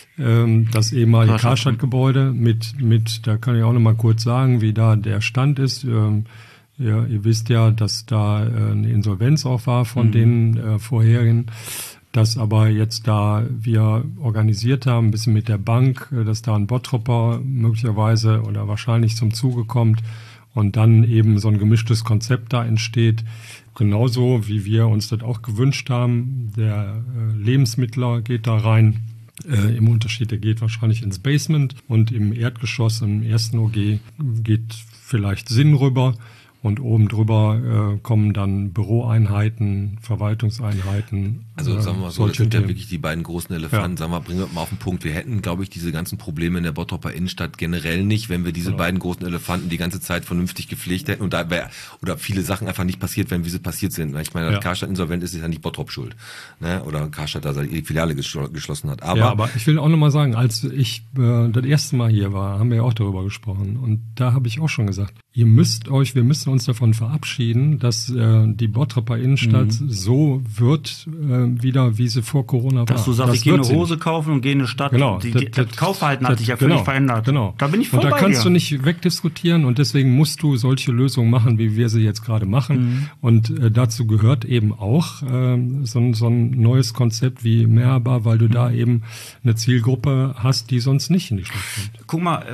das ehemalige Karstadt-Gebäude mit, da kann ich auch noch mal kurz sagen, wie da der Stand ist. Ja, ihr wisst ja, dass da eine Insolvenz auch war von den vorherigen. Dass aber jetzt da wir organisiert haben, ein bisschen mit der Bank, dass da ein Bottropper möglicherweise oder wahrscheinlich zum Zuge kommt und dann eben so ein gemischtes Konzept da entsteht. Genauso wie wir uns das auch gewünscht haben. Der Lebensmittler geht da rein. Im Unterschied, der geht wahrscheinlich ins Basement und im Erdgeschoss, im ersten OG geht vielleicht Sinn rüber. Und oben drüber kommen dann Büroeinheiten, Verwaltungseinheiten. Also sagen wir mal so, das solche sind ja Themen. wirklich die beiden großen Elefanten. Ja. Sagen wir, bringen wir mal auf den Punkt. Wir hätten, glaube ich, diese ganzen Probleme in der Bottroper Innenstadt generell nicht, wenn wir diese beiden großen Elefanten die ganze Zeit vernünftig gepflegt hätten. Und da wäre, oder viele Sachen einfach nicht passiert wären, wie sie passiert sind. Ich meine, dass Ja. Karstadt insolvent ist ja nicht Bottrop schuld. Ne? Oder Karstadt da die Filiale geschlossen hat. Aber ich will auch nochmal sagen, als ich das erste Mal hier war, haben wir ja auch darüber gesprochen. Und da habe ich auch schon gesagt, wir müssen uns davon verabschieden, dass die Bottroper Innenstadt so wird, wieder wie sie vor Corona war. Dass du sagst, Das ich gehe eine wird sie Hose kaufen und gehe in eine Stadt. Genau. Das Kaufverhalten hat sich ja völlig verändert. Genau. Da bin ich voll Und da bei kannst dir. du nicht wegdiskutieren und deswegen musst du solche Lösungen machen, wie wir sie jetzt gerade machen. Und dazu gehört eben auch so ein neues Konzept wie Mehrbar, weil du da eben eine Zielgruppe hast, die sonst nicht in die Stadt kommt. Guck mal,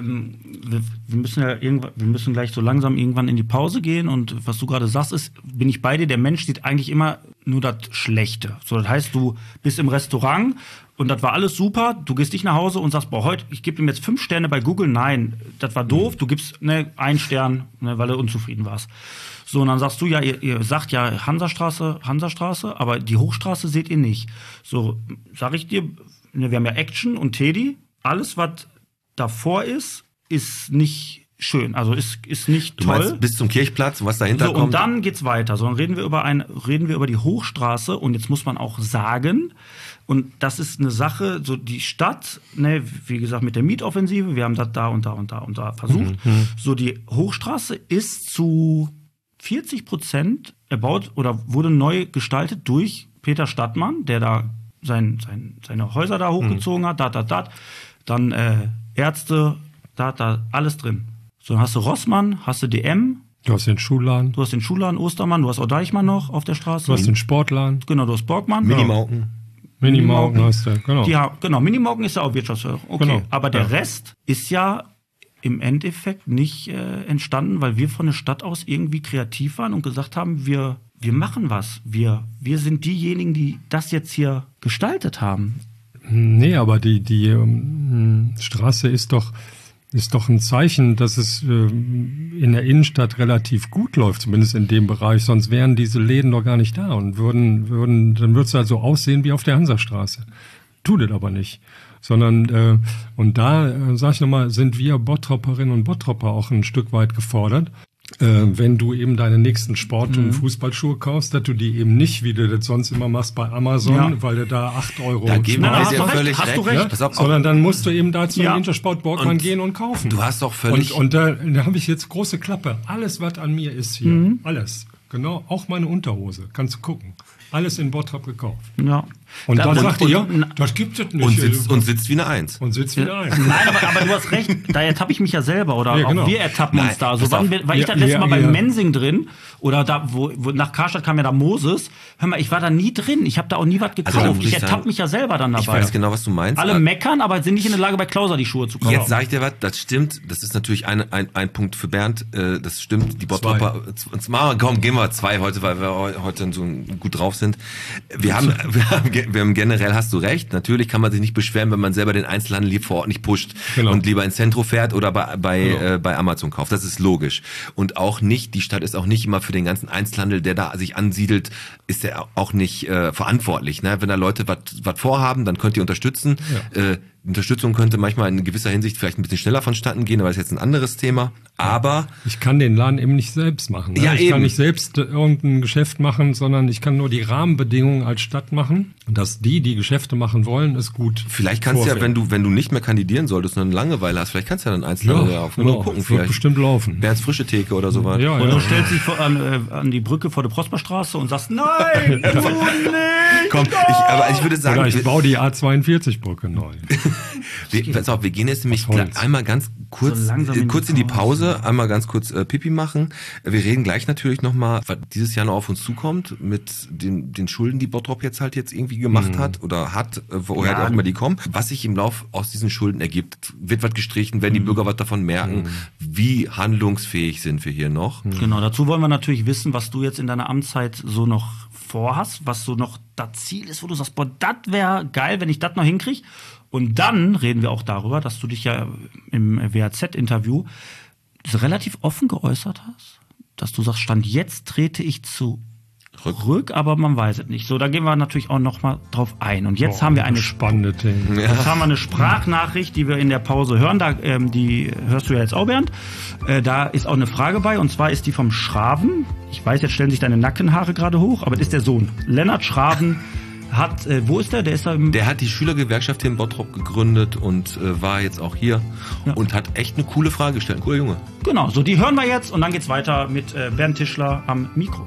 wir müssen gleich so langsam irgendwann in die Pause gehen und was du gerade sagst ist, bin ich bei dir, der Mensch sieht eigentlich immer nur das Schlechte. So, das heißt, du bist im Restaurant und das war alles super, du gehst nicht nach Hause und sagst, boah, heute, ich gebe ihm jetzt 5 Sterne bei Google, nein, das war doof, du gibst 1 Stern, weil du unzufrieden warst. So, und dann sagst du, ja, ihr sagt ja Hansastraße, aber die Hochstraße seht ihr nicht. So, sag ich dir, wir haben ja Action und Teddy, alles, was davor ist nicht schön, also ist nicht du toll. meinst bis zum Kirchplatz, was dahinter So, kommt? und dann geht's weiter. So, dann reden wir über die Hochstraße und jetzt muss man auch sagen, und das ist eine Sache, so die Stadt, ne, wie gesagt, mit der Mietoffensive, wir haben das da und da und da und da versucht. So, die Hochstraße ist zu 40% erbaut oder wurde neu gestaltet durch Peter Stadtmann, der da seine Häuser da hochgezogen hat, dann Ärzte, da alles drin. So, dann hast du Rossmann, hast du DM, Du hast den Schuhladen, du hast den Schuhladen Ostermann, du hast auch Deichmann noch auf der Straße. du hast den Sportladen, Genau, du hast Borgmann. Minimauken. Minimauken hast du, genau. Genau, Minimauken ist ja auch Wirtschaftsförderung. Okay, Genau. aber der Ja. Rest ist ja im Endeffekt nicht entstanden, weil wir von der Stadt aus irgendwie kreativ waren und gesagt haben, wir machen was. Wir sind diejenigen, die das jetzt hier gestaltet haben. Nee, aber die Straße ist doch ein Zeichen, dass es in der Innenstadt relativ gut läuft, zumindest in dem Bereich. Sonst wären diese Läden doch gar nicht da und dann würde es halt so aussehen wie auf der Hansastraße. Tut es aber nicht. Sondern, und da, sag ich nochmal, sind wir Bottroperinnen und Bottropper auch ein Stück weit gefordert. Wenn du eben deine nächsten Sport- und Fußballschuhe kaufst, dass du die eben nicht, wie du das sonst immer machst bei Amazon, weil du da 8 Euro Da geben wir hast dir du recht, völlig hast du recht. recht. Pass auf, sondern dann musst du eben da zum Ja. Intersport Borgmann Und gehen und kaufen. du hast doch völlig- Und da habe ich jetzt große Klappe. Alles, was an mir ist hier, alles. Genau, auch meine Unterhose. Kannst du gucken. Alles in Bottrop gekauft. Ja. Und dann Und- sagt und- ihr, das gibt es nicht. Und sitzt wie eine Eins. Und sitzt wieder ein. Nein, aber du hast recht, da ertappe ich mich ja selber oder Ja, genau. auch wir ertappen uns Nein, da. Also pass auf. war ich das letzte Ja, Mal bei ja. Mensing drin oder da, wo nach Karstadt kam ja da Moses. Hör mal, ich war da nie drin. Ich habe da auch nie was da gekauft. muss Ich ich ertappe sagen, mich ja selber dann dabei. Ich weiß genau, was du meinst. Alle meckern, aber sind nicht in der Lage, bei Klauser die Schuhe zu kaufen. Jetzt sage ich dir was, das stimmt, das ist natürlich ein Punkt für Bernd, das stimmt, die Bottropper, komm, gehen wir 2 heute, weil wir heute so gut drauf sind. Wir haben generell, hast du recht, natürlich kann man sich nicht beschweren, wenn man selber den Einzelhandel hier vor Ort nicht pusht Genau. und lieber ins Zentrum fährt oder bei Amazon kauft, das ist logisch. Und auch nicht, die Stadt ist auch nicht immer für den ganzen Einzelhandel, der da sich ansiedelt, ist der auch nicht verantwortlich. Ne? Wenn da Leute was vorhaben, dann könnt ihr unterstützen. Ja. Unterstützung könnte manchmal in gewisser Hinsicht vielleicht ein bisschen schneller vonstatten gehen, aber das ist jetzt ein anderes Thema. Aber Ich kann den Laden eben nicht selbst machen. Ne? Ja, Ich kann eben. nicht selbst irgendein Geschäft machen, sondern ich kann nur die Rahmenbedingungen als Stadt machen. Und dass die Geschäfte machen wollen, ist gut. vielleicht kannst du ja, vorfinden. wenn du nicht mehr kandidieren solltest, sondern Langeweile hast, vielleicht kannst du ja dann Einzelhandel Ja, aufmachen. genau. Gucken, Es wird vielleicht bestimmt laufen. Bernds frische Theke oder sowas. Ja, Und ja. du stellst dich an die Brücke vor der Prosperstraße und sagst, nein, tu nicht! Komm, aber ich würde sagen, Oder ich baue die A42-Brücke neu. pass auf, wir gehen jetzt nämlich Aus Holz. einmal ganz kurz, So langsam in die kurz in die Pause. Pause, einmal ganz kurz Pipi machen. Wir reden gleich natürlich nochmal, was dieses Jahr noch auf uns zukommt, mit den Schulden, die Bottrop jetzt irgendwie gemacht hat oder hat, woher Ja. auch immer die kommen. Was sich im Lauf aus diesen Schulden ergibt, wird was gestrichen, werden die Bürger was davon merken, wie handlungsfähig sind wir hier noch. Genau, dazu wollen wir natürlich wissen, was du jetzt in deiner Amtszeit so noch vorhast, was so noch das Ziel ist, wo du sagst, boah, das wäre geil, wenn ich das noch hinkriege. Und dann reden wir auch darüber, dass du dich ja im WAZ-Interview relativ offen geäußert hast, dass du sagst, Stand jetzt trete ich zurück, aber man weiß es nicht. So, da gehen wir natürlich auch noch mal drauf ein. Und jetzt haben wir eine spannende Themen. Jetzt haben wir eine Sprachnachricht, die wir in der Pause hören. Die hörst du ja jetzt auch, Bernd. Da ist auch eine Frage bei, und zwar ist die vom Schraven. Ich weiß, jetzt stellen sich deine Nackenhaare gerade hoch, aber das ist der Sohn. Lennart Schraven hat, wo ist der? Der ist da im... Der hat die Schülergewerkschaft hier in Bottrop gegründet und war jetzt auch hier und hat echt eine coole Frage gestellt. Ein cooler Junge. Genau, so die hören wir jetzt und dann geht's weiter mit Bernd Tischler am Mikro.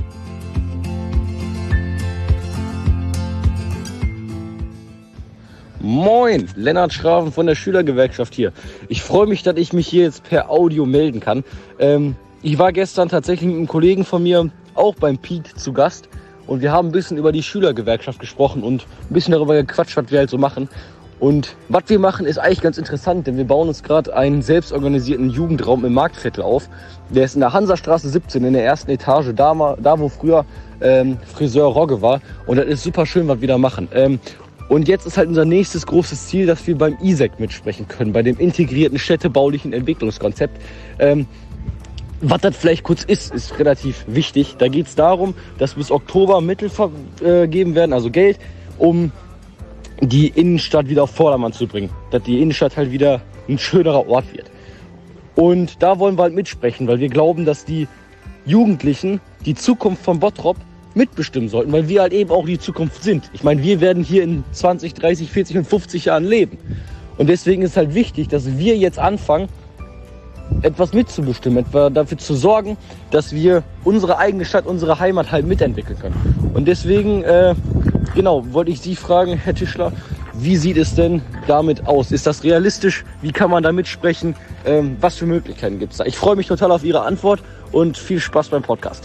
Moin, Lennart Schraven von der Schülergewerkschaft hier. Ich freue mich, dass ich mich hier jetzt per Audio melden kann. Ich war gestern tatsächlich mit einem Kollegen von mir auch beim Pete zu Gast und wir haben ein bisschen über die Schülergewerkschaft gesprochen und ein bisschen darüber gequatscht, was wir halt so machen. Und was wir machen, ist eigentlich ganz interessant, denn wir bauen uns gerade einen selbstorganisierten Jugendraum im Marktviertel auf. Der ist in der Hansastraße 17 in der ersten Etage, da wo früher Friseur Rogge war. Und das ist super schön, was wir da machen. Und jetzt ist halt unser nächstes großes Ziel, dass wir beim ISEC mitsprechen können, bei dem integrierten städtebaulichen Entwicklungskonzept. Was das vielleicht kurz ist relativ wichtig. Da geht es darum, dass bis Oktober Mittel vergeben werden, also Geld, um die Innenstadt wieder auf Vordermann zu bringen. Dass die Innenstadt halt wieder ein schönerer Ort wird. Und da wollen wir halt mitsprechen, weil wir glauben, dass die Jugendlichen die Zukunft von Bottrop mitbestimmen sollten, weil wir halt eben auch die Zukunft sind. Ich meine, wir werden hier in 20, 30, 40 und 50 Jahren leben. Und deswegen ist es halt wichtig, dass wir jetzt anfangen, etwas mitzubestimmen, etwa dafür zu sorgen, dass wir unsere eigene Stadt, unsere Heimat halt mitentwickeln können. Und deswegen, wollte ich Sie fragen, Herr Tischler, wie sieht es denn damit aus? Ist das realistisch? Wie kann man da mitsprechen? Was für Möglichkeiten gibt es da? Ich freue mich total auf Ihre Antwort und viel Spaß beim Podcast.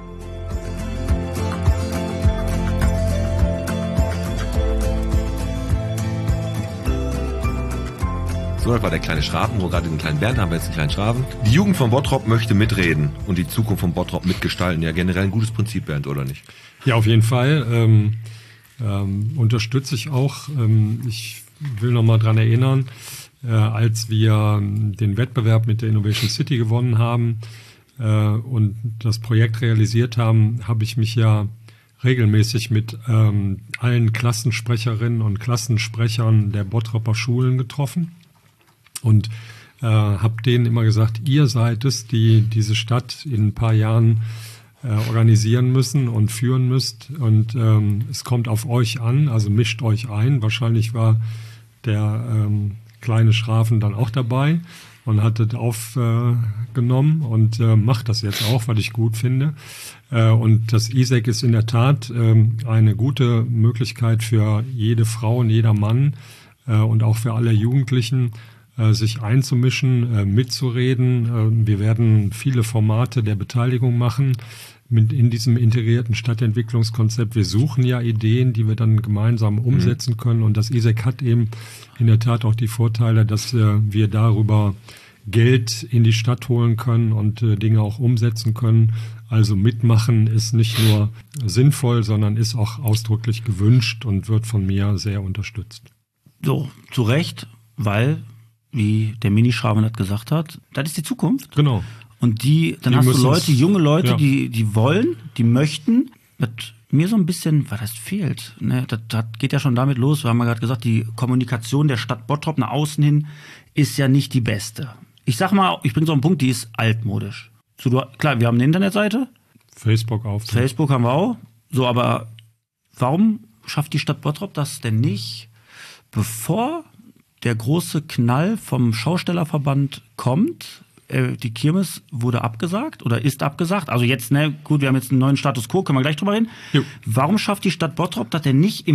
So, das war der kleine Schraven, wo gerade den kleinen Bernd haben wir jetzt den kleinen Schraven. Die Jugend von Bottrop möchte mitreden und die Zukunft von Bottrop mitgestalten. Ja, generell ein gutes Prinzip, Bernd, oder nicht? Ja, auf jeden Fall. Unterstütze ich auch. Ich will noch mal dran erinnern, als wir den Wettbewerb mit der Innovation City gewonnen haben und das Projekt realisiert haben, habe ich mich ja regelmäßig mit allen Klassensprecherinnen und Klassensprechern der Bottroper Schulen getroffen und habe denen immer gesagt, ihr seid es, die diese Stadt in ein paar Jahren organisieren müssen und führen müsst und es kommt auf euch an, also mischt euch ein. Wahrscheinlich war der kleine Schraven dann auch dabei und hat das aufgenommen und macht das jetzt auch, was ich gut finde. Und das ISEC ist in der Tat eine gute Möglichkeit für jede Frau und jeder Mann und auch für alle Jugendlichen, sich einzumischen, mitzureden. Wir werden viele Formate der Beteiligung machen in diesem integrierten Stadtentwicklungskonzept. Wir suchen ja Ideen, die wir dann gemeinsam umsetzen können. Und das ISEC hat eben in der Tat auch die Vorteile, dass wir darüber Geld in die Stadt holen können und Dinge auch umsetzen können. Also mitmachen ist nicht nur sinnvoll, sondern ist auch ausdrücklich gewünscht und wird von mir sehr unterstützt. So, zu Recht, weil, wie der Mini-Schraben das gesagt hat, das ist die Zukunft. Genau. Und dann hast du Leute, junge Leute, ja, die wollen, die möchten. Was mir so ein bisschen, was heißt fehlt, ne? Das geht ja schon damit los, wir haben ja gerade gesagt, die Kommunikation der Stadt Bottrop nach außen hin ist ja nicht die beste. Ich sag mal, ich bringe so einen Punkt, die ist altmodisch. So, klar, wir haben eine Internetseite. Facebook haben wir auch. So, aber warum schafft die Stadt Bottrop das denn nicht, bevor der große Knall vom Schaustellerverband kommt? Die Kirmes wurde abgesagt oder ist abgesagt. Also jetzt, gut, wir haben jetzt einen neuen Status Quo, können wir gleich drüber reden. Jo. Warum schafft die Stadt Bottrop das denn nicht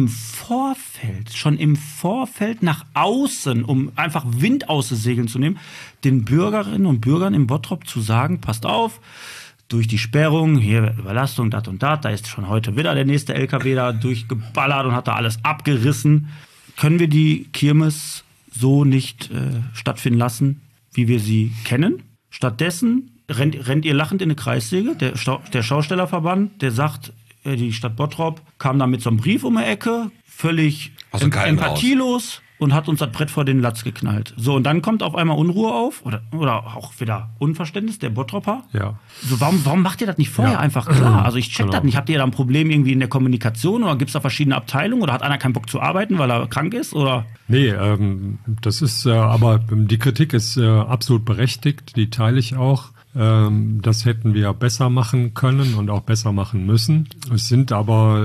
schon im Vorfeld nach außen, um einfach Wind aus den Segeln zu nehmen, den Bürgerinnen und Bürgern in Bottrop zu sagen, passt auf, durch die Sperrung, hier Überlastung, dat und dat, da ist schon heute wieder der nächste LKW da durchgeballert und hat da alles abgerissen. Können wir die Kirmes so nicht stattfinden lassen, wie wir sie kennen? Stattdessen rennt ihr lachend in eine Kreissäge. Der Schaustellerverband, der sagt, die Stadt Bottrop kam da mit so einem Brief um die Ecke, völlig empathielos und hat uns das Brett vor den Latz geknallt. So, und dann kommt auf einmal Unruhe auf oder auch wieder Unverständnis der Bottropper. Ja. So, warum macht ihr das nicht vorher einfach klar? Also ich check das nicht. Habt ihr da ein Problem irgendwie in der Kommunikation oder gibt es da verschiedene Abteilungen oder hat einer keinen Bock zu arbeiten, weil er krank ist? Oder? Nee, das ist aber die Kritik ist absolut berechtigt, die teile ich auch. Das hätten wir besser machen können und auch besser machen müssen. Es sind aber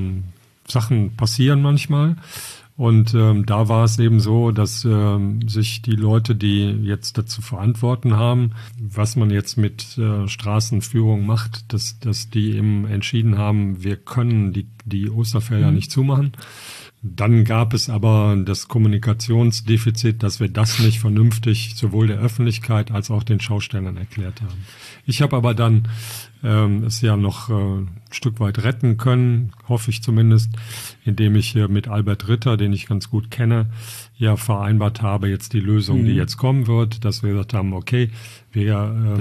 Sachen passieren manchmal. Und da war es eben so, dass sich die Leute, die jetzt dazu verantworten haben, was man jetzt mit Straßenführung macht, dass die eben entschieden haben, wir können die Osterfelder nicht zumachen. Dann gab es aber das Kommunikationsdefizit, dass wir das nicht vernünftig sowohl der Öffentlichkeit als auch den Schaustellern erklärt haben. Ich habe aber dann es ja noch ein Stück weit retten können, hoffe ich zumindest, indem ich mit Albert Ritter, den ich ganz gut kenne, ja vereinbart habe, jetzt die Lösung, die jetzt kommen wird, dass wir gesagt haben, okay, wir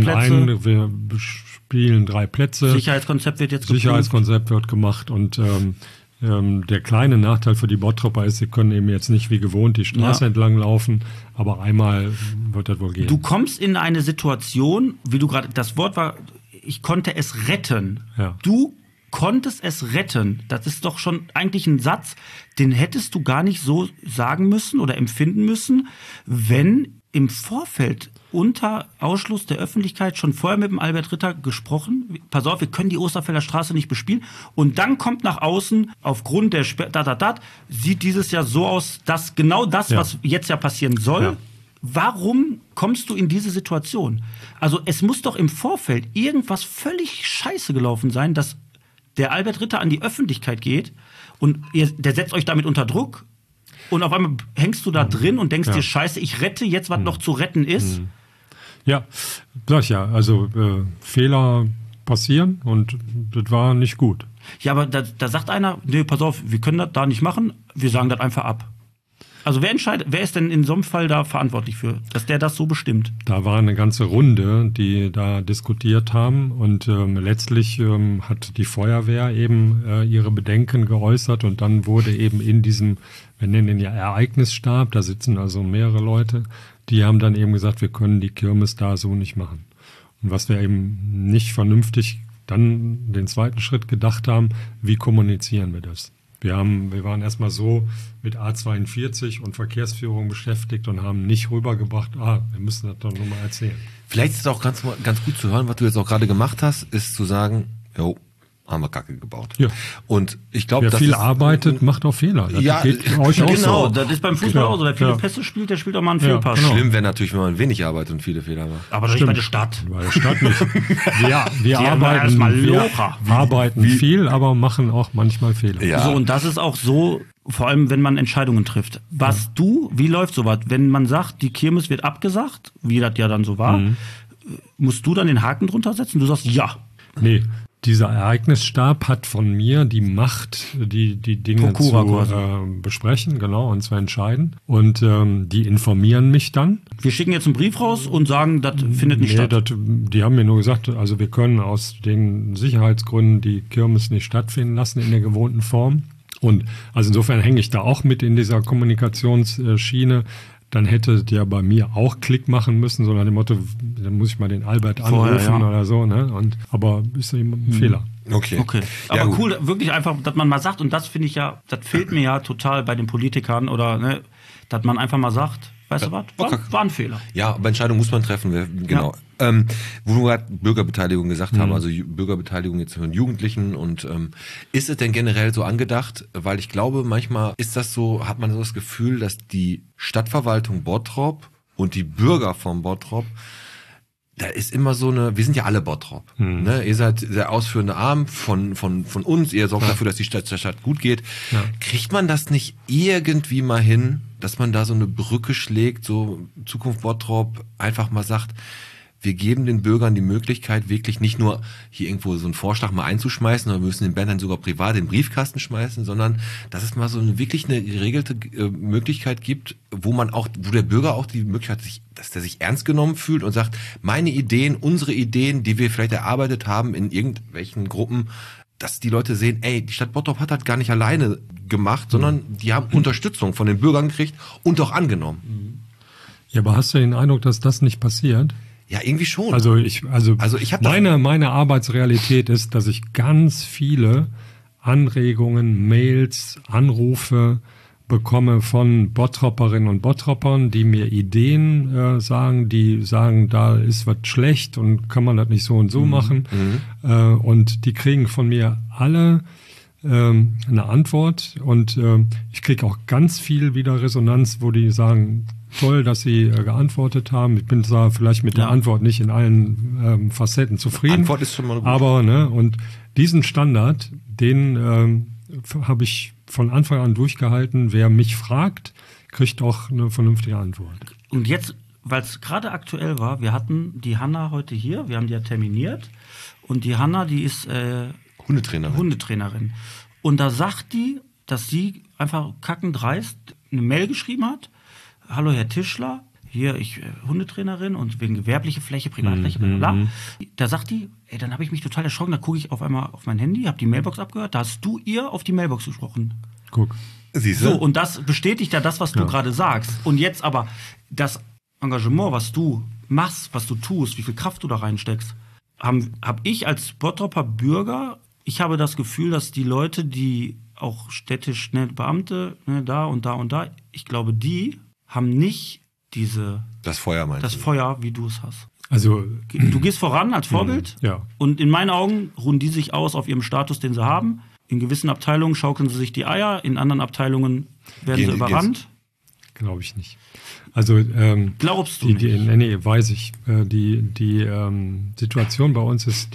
spielen 3 Plätze. Sicherheitskonzept wird gemacht und der kleine Nachteil für die Bottropper ist, sie können eben jetzt nicht wie gewohnt die Straße entlang laufen, aber einmal wird das wohl gehen. Du kommst in eine Situation, wie du gerade, das Wort war, ich konnte es retten. Ja. Du konntest es retten. Das ist doch schon eigentlich ein Satz, den hättest du gar nicht so sagen müssen oder empfinden müssen, wenn im Vorfeld unter Ausschluss der Öffentlichkeit schon vorher mit dem Albert Ritter gesprochen, pass auf, wir können die Osterfelder Straße nicht bespielen. Und dann kommt nach außen, aufgrund der sieht dieses Jahr so aus, dass genau das, was jetzt ja passieren soll, warum kommst du in diese Situation? Also es muss doch im Vorfeld irgendwas völlig scheiße gelaufen sein, dass der Albert Ritter an die Öffentlichkeit geht und der setzt euch damit unter Druck und auf einmal hängst du da drin und denkst dir, scheiße, ich rette jetzt, was noch zu retten ist. Ja, sag ich ja, also Fehler passieren und das war nicht gut. Ja, aber da sagt einer, nee, pass auf, wir können das da nicht machen, wir sagen das einfach ab. Also wer ist denn in so einem Fall da verantwortlich für, dass der das so bestimmt? Da war eine ganze Runde, die da diskutiert haben und letztlich hat die Feuerwehr eben ihre Bedenken geäußert und dann wurde eben in diesem, wir nennen den ja Ereignisstab, da sitzen also mehrere Leute, die haben dann eben gesagt, wir können die Kirmes da so nicht machen. Und was wir eben nicht vernünftig dann den zweiten Schritt gedacht haben, wie kommunizieren wir das? Wir waren erstmal so mit A42 und Verkehrsführung beschäftigt und haben nicht rübergebracht, wir müssen das doch nur mal erzählen. Vielleicht ist es auch ganz gut zu hören, was du jetzt auch gerade gemacht hast, ist zu sagen, haben wir Kacke gebaut. Ja. Und ich glaube, Wer viel arbeitet, macht auch Fehler. Das Ja, geht euch auch Genau, so. das ist beim Fußball auch so. Wer viele Ja. Pässe spielt, der spielt auch mal einen Fehlpass. genau. schlimm wäre natürlich, wenn man wenig arbeitet und viele Fehler macht. Aber doch nicht bei der Stadt. Bei der Stadt nicht. Wir haben erstmal wir arbeiten viel, aber machen auch manchmal Fehler. Ja. So, und das ist auch so, vor allem wenn man Entscheidungen trifft. Wie läuft sowas? Wenn man sagt, die Kirmes wird abgesagt, wie das ja dann so war, musst du dann den Haken drunter setzen? Du sagst ja. Nee, dieser Ereignisstab hat von mir die Macht, die Dinge Prokura zu quasi. besprechen, genau, und zu entscheiden. Und die informieren mich dann. Wir schicken jetzt einen Brief raus und sagen, das findet nicht statt. Die haben mir nur gesagt, also wir können aus den Sicherheitsgründen die Kirmes nicht stattfinden lassen in der gewohnten Form. Und also insofern hänge ich da auch mit in dieser Kommunikationsschiene. Dann hätte der bei mir auch Klick machen müssen, so nach dem Motto, dann muss ich mal den Albert anrufen Vorher, ja. oder so. Ne? Aber ist eben ein Fehler. Okay. Aber gut. cool, wirklich einfach, dass man mal sagt, und das finde ich ja, das fehlt mir ja total bei den Politikern oder, ne, dass man einfach mal sagt, weißt du was, war ein Fehler. Ja, aber Entscheidungen muss man treffen, genau. Wo wir gerade Bürgerbeteiligung gesagt haben, also Bürgerbeteiligung jetzt von Jugendlichen und ist es denn generell so angedacht? Weil ich glaube, manchmal ist das so, hat man so das Gefühl, dass die Stadtverwaltung Bottrop und die Bürger von Bottrop, da ist immer so eine, wir sind ja alle Bottrop. Ne? Ihr seid der ausführende Arm von uns, ihr sorgt dafür, dass die Stadt gut geht. Ja. Kriegt man das nicht irgendwie mal hin, dass man da so eine Brücke schlägt, so Zukunft Bottrop, einfach mal sagt, wir geben den Bürgern die Möglichkeit, wirklich nicht nur hier irgendwo so einen Vorschlag mal einzuschmeißen, sondern wir müssen den Bändern sogar privat in den Briefkasten schmeißen, sondern dass es mal so wirklich eine geregelte Möglichkeit gibt, wo der Bürger auch die Möglichkeit hat, dass der sich ernst genommen fühlt und sagt, meine Ideen, unsere Ideen, die wir vielleicht erarbeitet haben in irgendwelchen Gruppen, dass die Leute sehen, ey, die Stadt Bottrop hat das gar nicht alleine gemacht, sondern die haben Unterstützung von den Bürgern gekriegt und auch angenommen. Ja, aber hast du den Eindruck, dass das nicht passiert? Ja, irgendwie schon. Also ich hab meine Arbeitsrealität ist, dass ich ganz viele Anregungen, Mails, Anrufe bekomme von Bottropperinnen und Bottroppern, die mir Ideen sagen, die sagen, da ist was schlecht und kann man das nicht so und so machen. Und die kriegen von mir alle eine Antwort und ich kriege auch ganz viel wieder Resonanz, wo die sagen, toll, dass Sie geantwortet haben. Ich bin zwar vielleicht mit der Antwort nicht in allen Facetten zufrieden. Antwort ist schon mal gut. Aber, ne, und diesen Standard, den habe ich von Anfang an durchgehalten. Wer mich fragt, kriegt auch eine vernünftige Antwort. Und jetzt, weil es gerade aktuell war, wir hatten die Hanna heute hier, wir haben die ja terminiert. Und die Hanna, die ist Hundetrainerin. Und da sagt die, dass sie einfach kackendreist eine Mail geschrieben hat. Hallo Herr Tischler, hier ich Hundetrainerin und wegen gewerbliche Fläche, Privatfläche, bla bla. Da sagt die, ey, dann habe ich mich total erschrocken, da gucke ich auf einmal auf mein Handy, habe die Mailbox abgehört, da hast du ihr auf die Mailbox gesprochen. Guck. Siehst du? So, und das bestätigt ja das, was du gerade sagst. Und jetzt aber das Engagement, was du machst, was du tust, wie viel Kraft du da reinsteckst, hab ich als Bottropper Bürger, ich habe das Gefühl, dass die Leute, die auch städtisch, ne, Beamte, ne, da und da und da, ich glaube, die haben nicht das Feuer, meinst das du? Feuer, wie du es hast. Also Du gehst voran als Vorbild ja. und in meinen Augen ruhen die sich aus auf ihrem Status, den sie haben. In gewissen Abteilungen schaukeln sie sich die Eier, in anderen Abteilungen werden sie überrannt. Glaube ich nicht. Also Glaubst du nicht? Nee, weiß ich. Die Situation bei uns ist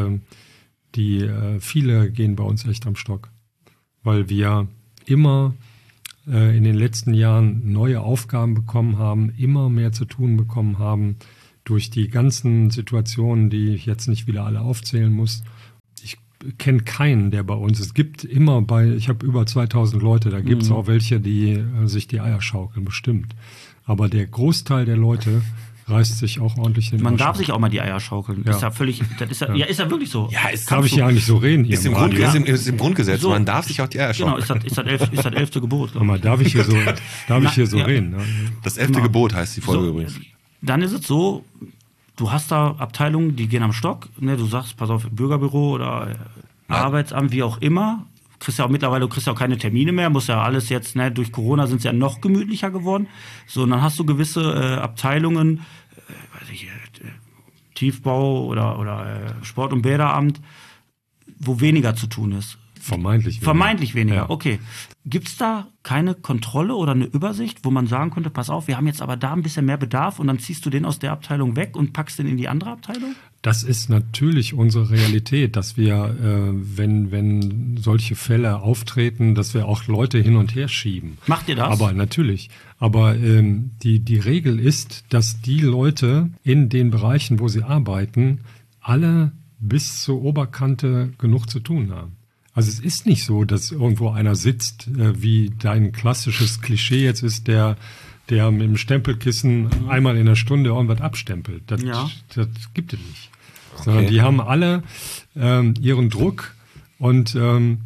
viele gehen bei uns echt am Stock, weil wir immer in den letzten Jahren neue Aufgaben bekommen haben, immer mehr zu tun bekommen haben durch die ganzen Situationen, die ich jetzt nicht wieder alle aufzählen muss. Ich kenne keinen, der bei uns, es gibt immer ich habe über 2000 Leute, da gibt es auch welche, die sich die Eier schaukeln, bestimmt. Aber der Großteil der Leute reißt sich auch ordentlich den Man Arsch darf auf. sich auch mal die Eier schaukeln. Ja. Ist ja völlig, ist ja wirklich so. Ja, Darf ich ja nicht so reden hier. Ist im, Grundgesetz. So. Man darf sich auch die Eier Genau, schaukeln. ist das 11. Gebot. glaub Aber ich. darf ich hier so ja. reden? Ne? Das 11. Gebot heißt die Folge übrigens. Dann ist es so, du hast da Abteilungen, die gehen am Stock. Ne, du sagst, pass auf, Bürgerbüro oder Arbeitsamt, wie auch immer. Mittlerweile kriegst du auch keine Termine mehr, muss ja alles jetzt, ne, durch Corona sind es ja noch gemütlicher geworden. So, und dann hast du gewisse Abteilungen, Tiefbau oder Sport- und Bäderamt, wo weniger zu tun ist. Vermeintlich weniger. Vermeintlich weniger, Ja. okay. Gibt's da keine Kontrolle oder eine Übersicht, wo man sagen könnte, pass auf, wir haben jetzt aber da ein bisschen mehr Bedarf und dann ziehst du den aus der Abteilung weg und packst den in die andere Abteilung? Das ist natürlich unsere Realität, dass wir, wenn solche Fälle auftreten, dass wir auch Leute hin und her schieben. Macht ihr das? Aber natürlich. Aber die Regel ist, dass die Leute in den Bereichen, wo sie arbeiten, alle bis zur Oberkante genug zu tun haben. Also es ist nicht so, dass irgendwo einer sitzt, wie dein klassisches Klischee jetzt ist, der mit dem Stempelkissen einmal in der Stunde irgendwas abstempelt. Das gibt es nicht. Sondern die haben alle ihren Druck und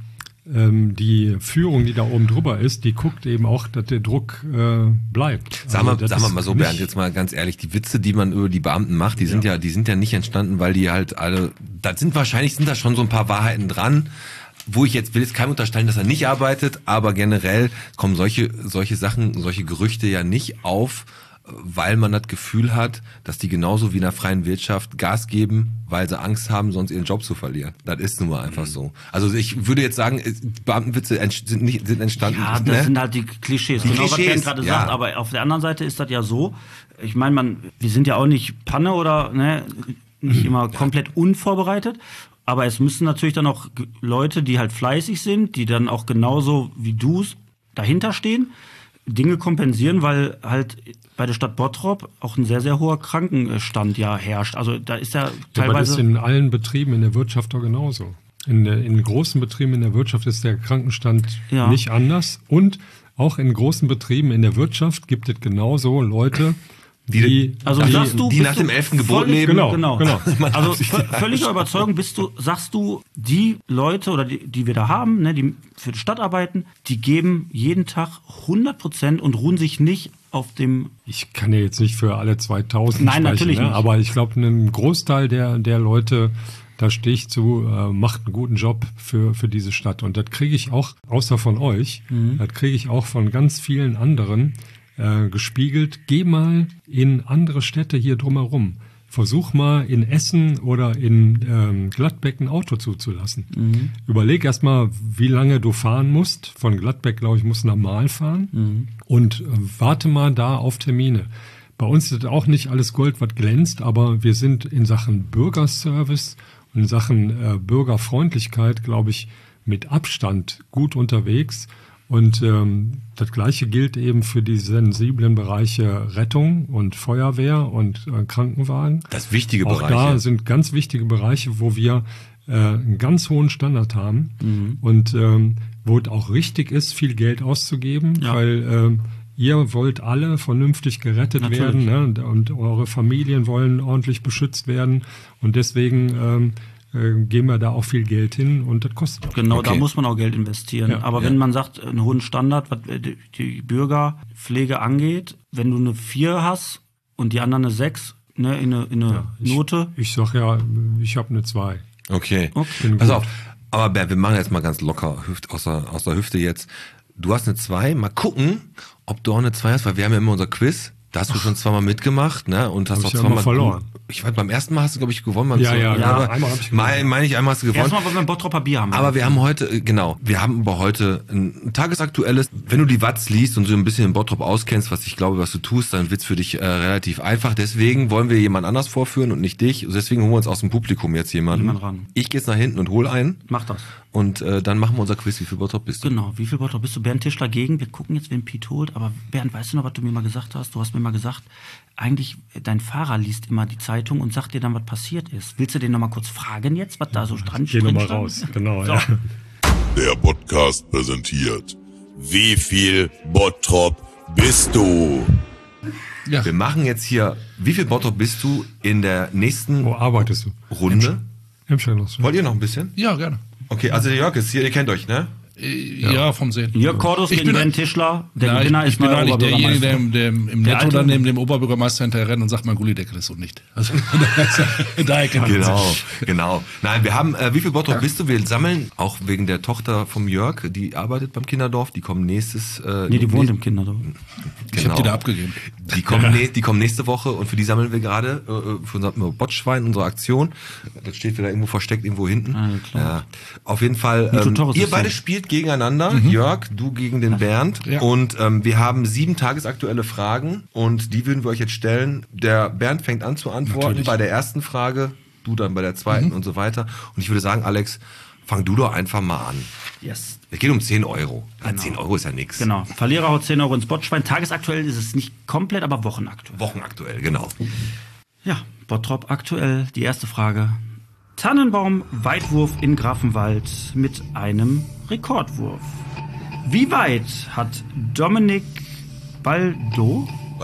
die Führung, die da oben drüber ist, die guckt eben auch, dass der Druck bleibt. Sagen wir mal so, Bernd, jetzt mal ganz ehrlich, die Witze, die man über die Beamten macht, die sind ja nicht entstanden, weil die halt alle, sind da schon so ein paar Wahrheiten dran, wo ich will jetzt keinem unterstellen, dass er nicht arbeitet, aber generell kommen solche Sachen, solche Gerüchte ja nicht auf, weil man das Gefühl hat, dass die genauso wie in der freien Wirtschaft Gas geben, weil sie Angst haben, sonst ihren Job zu verlieren. Das ist nun mal einfach so. Also ich würde jetzt sagen, Beamtenwitze sind entstanden. Ja, das sind halt die Klischees. Genau, was Bernd gerade sagt. Aber auf der anderen Seite ist das ja so, ich meine, wir sind ja auch nicht Panne oder nicht immer komplett unvorbereitet. Aber es müssen natürlich dann auch Leute, die halt fleißig sind, die dann auch genauso wie du dahinter stehen, Dinge kompensieren, weil halt bei der Stadt Bottrop auch ein sehr, sehr hoher Krankenstand ja herrscht. Also da ist ja teilweise... Aber das ist in allen Betrieben in der Wirtschaft doch genauso. In großen Betrieben in der Wirtschaft ist der Krankenstand nicht anders. Und auch in großen Betrieben in der Wirtschaft gibt es genauso Leute, die nach dem 11. Gebot leben. Genau. Also völliger Überzeugung sagst du, die Leute oder die wir da haben, die für die Stadt arbeiten, die geben jeden Tag 100% und ruhen sich nicht auf dem... Ich kann ja jetzt nicht für alle 2000 Nein, sprechen, natürlich nicht. Aber ich glaube, ein Großteil der Leute, da stehe ich zu, macht einen guten Job für diese Stadt. Und das kriege ich auch, außer von euch, das kriege ich auch von ganz vielen anderen gespiegelt. Geh mal in andere Städte hier drumherum. Versuch mal in Essen oder in Gladbeck ein Auto zuzulassen. Überleg erst mal, wie lange du fahren musst. Von Gladbeck, glaube ich, musst du nach Mahl fahren. Und warte mal da auf Termine. Bei uns ist auch nicht alles Gold, was glänzt, aber wir sind in Sachen Bürgerservice und in Sachen Bürgerfreundlichkeit, glaube ich, mit Abstand gut unterwegs. Und das Gleiche gilt eben für die sensiblen Bereiche Rettung und Feuerwehr und Krankenwagen. Das wichtige Auch Bereiche. da sind ganz wichtige Bereiche, wo wir einen ganz hohen Standard haben und wo es auch richtig ist, viel Geld auszugeben, weil ihr wollt alle vernünftig gerettet werden, ne? Und eure Familien wollen ordentlich beschützt werden und deswegen geben wir da auch viel Geld hin und das kostet. Genau, da muss man auch Geld investieren. Aber wenn man sagt, einen hohen Standard, was die Bürgerpflege angeht, wenn du eine 4 hast und die anderen eine 6, in eine Note. Ich sag ja, ich habe eine 2. Okay. Pass auf, aber Bernd, wir machen jetzt mal ganz locker aus der Hüfte jetzt. Du hast eine 2, mal gucken, ob du auch eine 2 hast, weil wir haben ja immer unser Quiz. Da hast du schon zweimal mitgemacht, ne? Und hast auch zweimal verloren. Ich weiß, beim ersten Mal hast du, glaube ich, gewonnen. Ja, einmal habe ich gewonnen. Meine ich, einmal hast du gewonnen. Erstmal, weil wir ein Bottroper Bier haben. Aber wir haben heute ein tagesaktuelles, wenn du die Watz liest und so ein bisschen in Bottrop auskennst, was ich glaube, was du tust, dann wird's für dich relativ einfach. Deswegen wollen wir jemand anders vorführen und nicht dich. Deswegen holen wir uns aus dem Publikum jetzt jemanden. Ran. Ich gehe jetzt nach hinten und hole einen. Mach das. Und dann machen wir unser Quiz. Wie viel Bottrop bist du? Genau, wie viel Bottrop bist du? Bernd Tischler gegen. Wir gucken jetzt, wen Piet holt. Aber Bernd, weißt du noch, was du mir mal gesagt hast? Du hast mir mal gesagt, eigentlich, dein Fahrer liest immer die Zeitung und sagt dir dann, was passiert ist. Willst du den noch mal kurz fragen jetzt, was da so dran steht? Geh noch mal raus, genau. So. Ja. Der Podcast präsentiert. Wie viel Bottrop bist du? Ja. Wir machen jetzt hier, wie viel Bottrop bist du in der nächsten Wo arbeitest du? Runde? Emscher-Lust. Wollt ihr noch ein bisschen? Ja, gerne. Okay, also der Jörg ist hier, ihr kennt euch, ne? Ja, vom Sehen. Jörg Kordus gegen Bernd Tischler. Der Gewinner ist ich bin neuer eigentlich derjenige, Oberbürgermeister. der im Der Netto Alte. dann neben dem Oberbürgermeister hinterher rennt und sagt, mein Gullideckel ist und nicht. Also, daher kennt man sich. Genau. Nein, wir haben, wie viel Bottrop bist du? Wir sammeln, auch wegen der Tochter vom Jörg, die arbeitet beim Kinderdorf, die kommen nächstes... Nee, die wohnt im Kinderdorf. Ich habe die da abgegeben. Die kommen nächste Woche und für die sammeln wir gerade für unser Botschwein, unsere Aktion. Das steht wieder irgendwo versteckt, irgendwo hinten. klar. Ja. Auf jeden Fall, ihr beide spielt gegeneinander. Jörg, du gegen den Bernd. Ja. Und wir haben 7 tagesaktuelle Fragen und die würden wir euch jetzt stellen. Der Bernd fängt an zu antworten Natürlich. bei der ersten Frage, du dann bei der zweiten und so weiter. Und ich würde sagen, Alex, fang du doch einfach mal an. Yes. Es geht um 10 Euro. Ja, 10 Euro ist ja nix. Genau. Verlierer haut 10 Euro ins Botschwein. Tagesaktuell ist es nicht komplett, aber wochenaktuell. Wochenaktuell, genau. Ja, Bottrop aktuell. Die erste Frage. Tannenbaum-Weitwurf in Grafenwald mit einem Rekordwurf. Wie weit hat Dominic Baldo,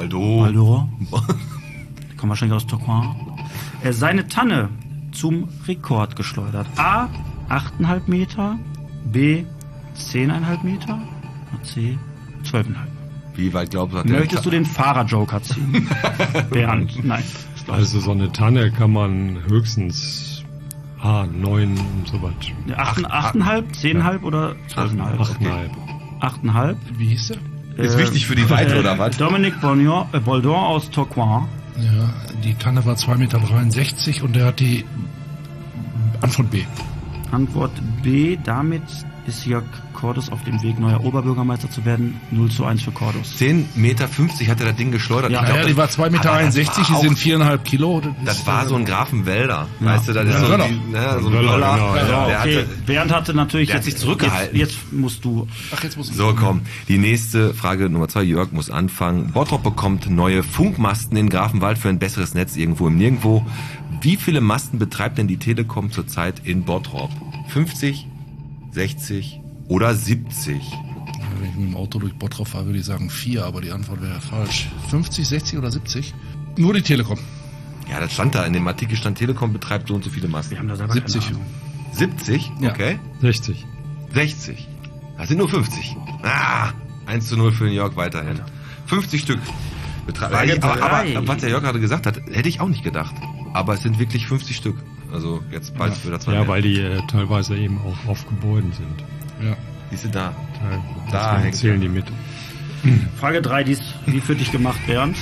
kommt wahrscheinlich aus Tourcoing, seine Tanne zum Rekord geschleudert? A, 8,5 Meter, B, 10,5 Meter, C, 12,5. Wie weit glaubst du, hat Möchtest du den Fahrer-Joker ziehen? Bernd, nein. Also so eine Tanne kann man höchstens 9 und so was. 8,5, 10,5 oder 12,5? 8,5. Wie hieß der? Ist wichtig für die Weite, oder was? Dominic Boldon aus Tourcoing. Ja, die Tanne war 2,63 Meter und der hat die Antwort B. Antwort B. Damit ist Jörg Cordes auf dem Weg, neuer Oberbürgermeister zu werden. 0:1 für Cordes. 10,50 Meter hat er das Ding geschleudert. Ja, Ich glaub, Ja, die war 2,61 Meter, die sind 4,5 Kilo. Das war so ein Grafenwälder. Weißt du, das ist so Wöller. ein so ein Wöller, Wöller. genau, ja. Der Okay, hatte, Bernd hatte natürlich der hat sich zurückgehalten. Jetzt musst du. Ach, jetzt muss ich. so, komm. Die nächste Frage Nummer 2. Jörg muss anfangen. Bottrop bekommt neue Funkmasten in Grafenwald für ein besseres Netz irgendwo im Nirgendwo. Wie viele Masten betreibt denn die Telekom zurzeit in Bottrop? 50, 60 oder 70? Wenn ich mit dem Auto durch Bottrop fahre, würde ich sagen 4, aber die Antwort wäre falsch. 50, 60 oder 70? Nur die Telekom. Ja, das stand da. In dem Artikel stand, Telekom betreibt so und so viele Masten. Wir haben da selber 70. keine Ahnung. 70? Ja. Okay. 60. 60. Das sind nur 50. 1:0 für den Jörg weiterhin. 50 Stück. Frage Aber drei. was der Jörg gerade gesagt hat, hätte ich auch nicht gedacht. Aber es sind wirklich 50 Stück. Also jetzt bald wieder 2 Ja, mehr. weil die teilweise eben auch auf Gebäuden sind. Ja. Die sind da. Da hängt zählen die mit. Frage 3, die ist wie für dich gemacht, Bernd.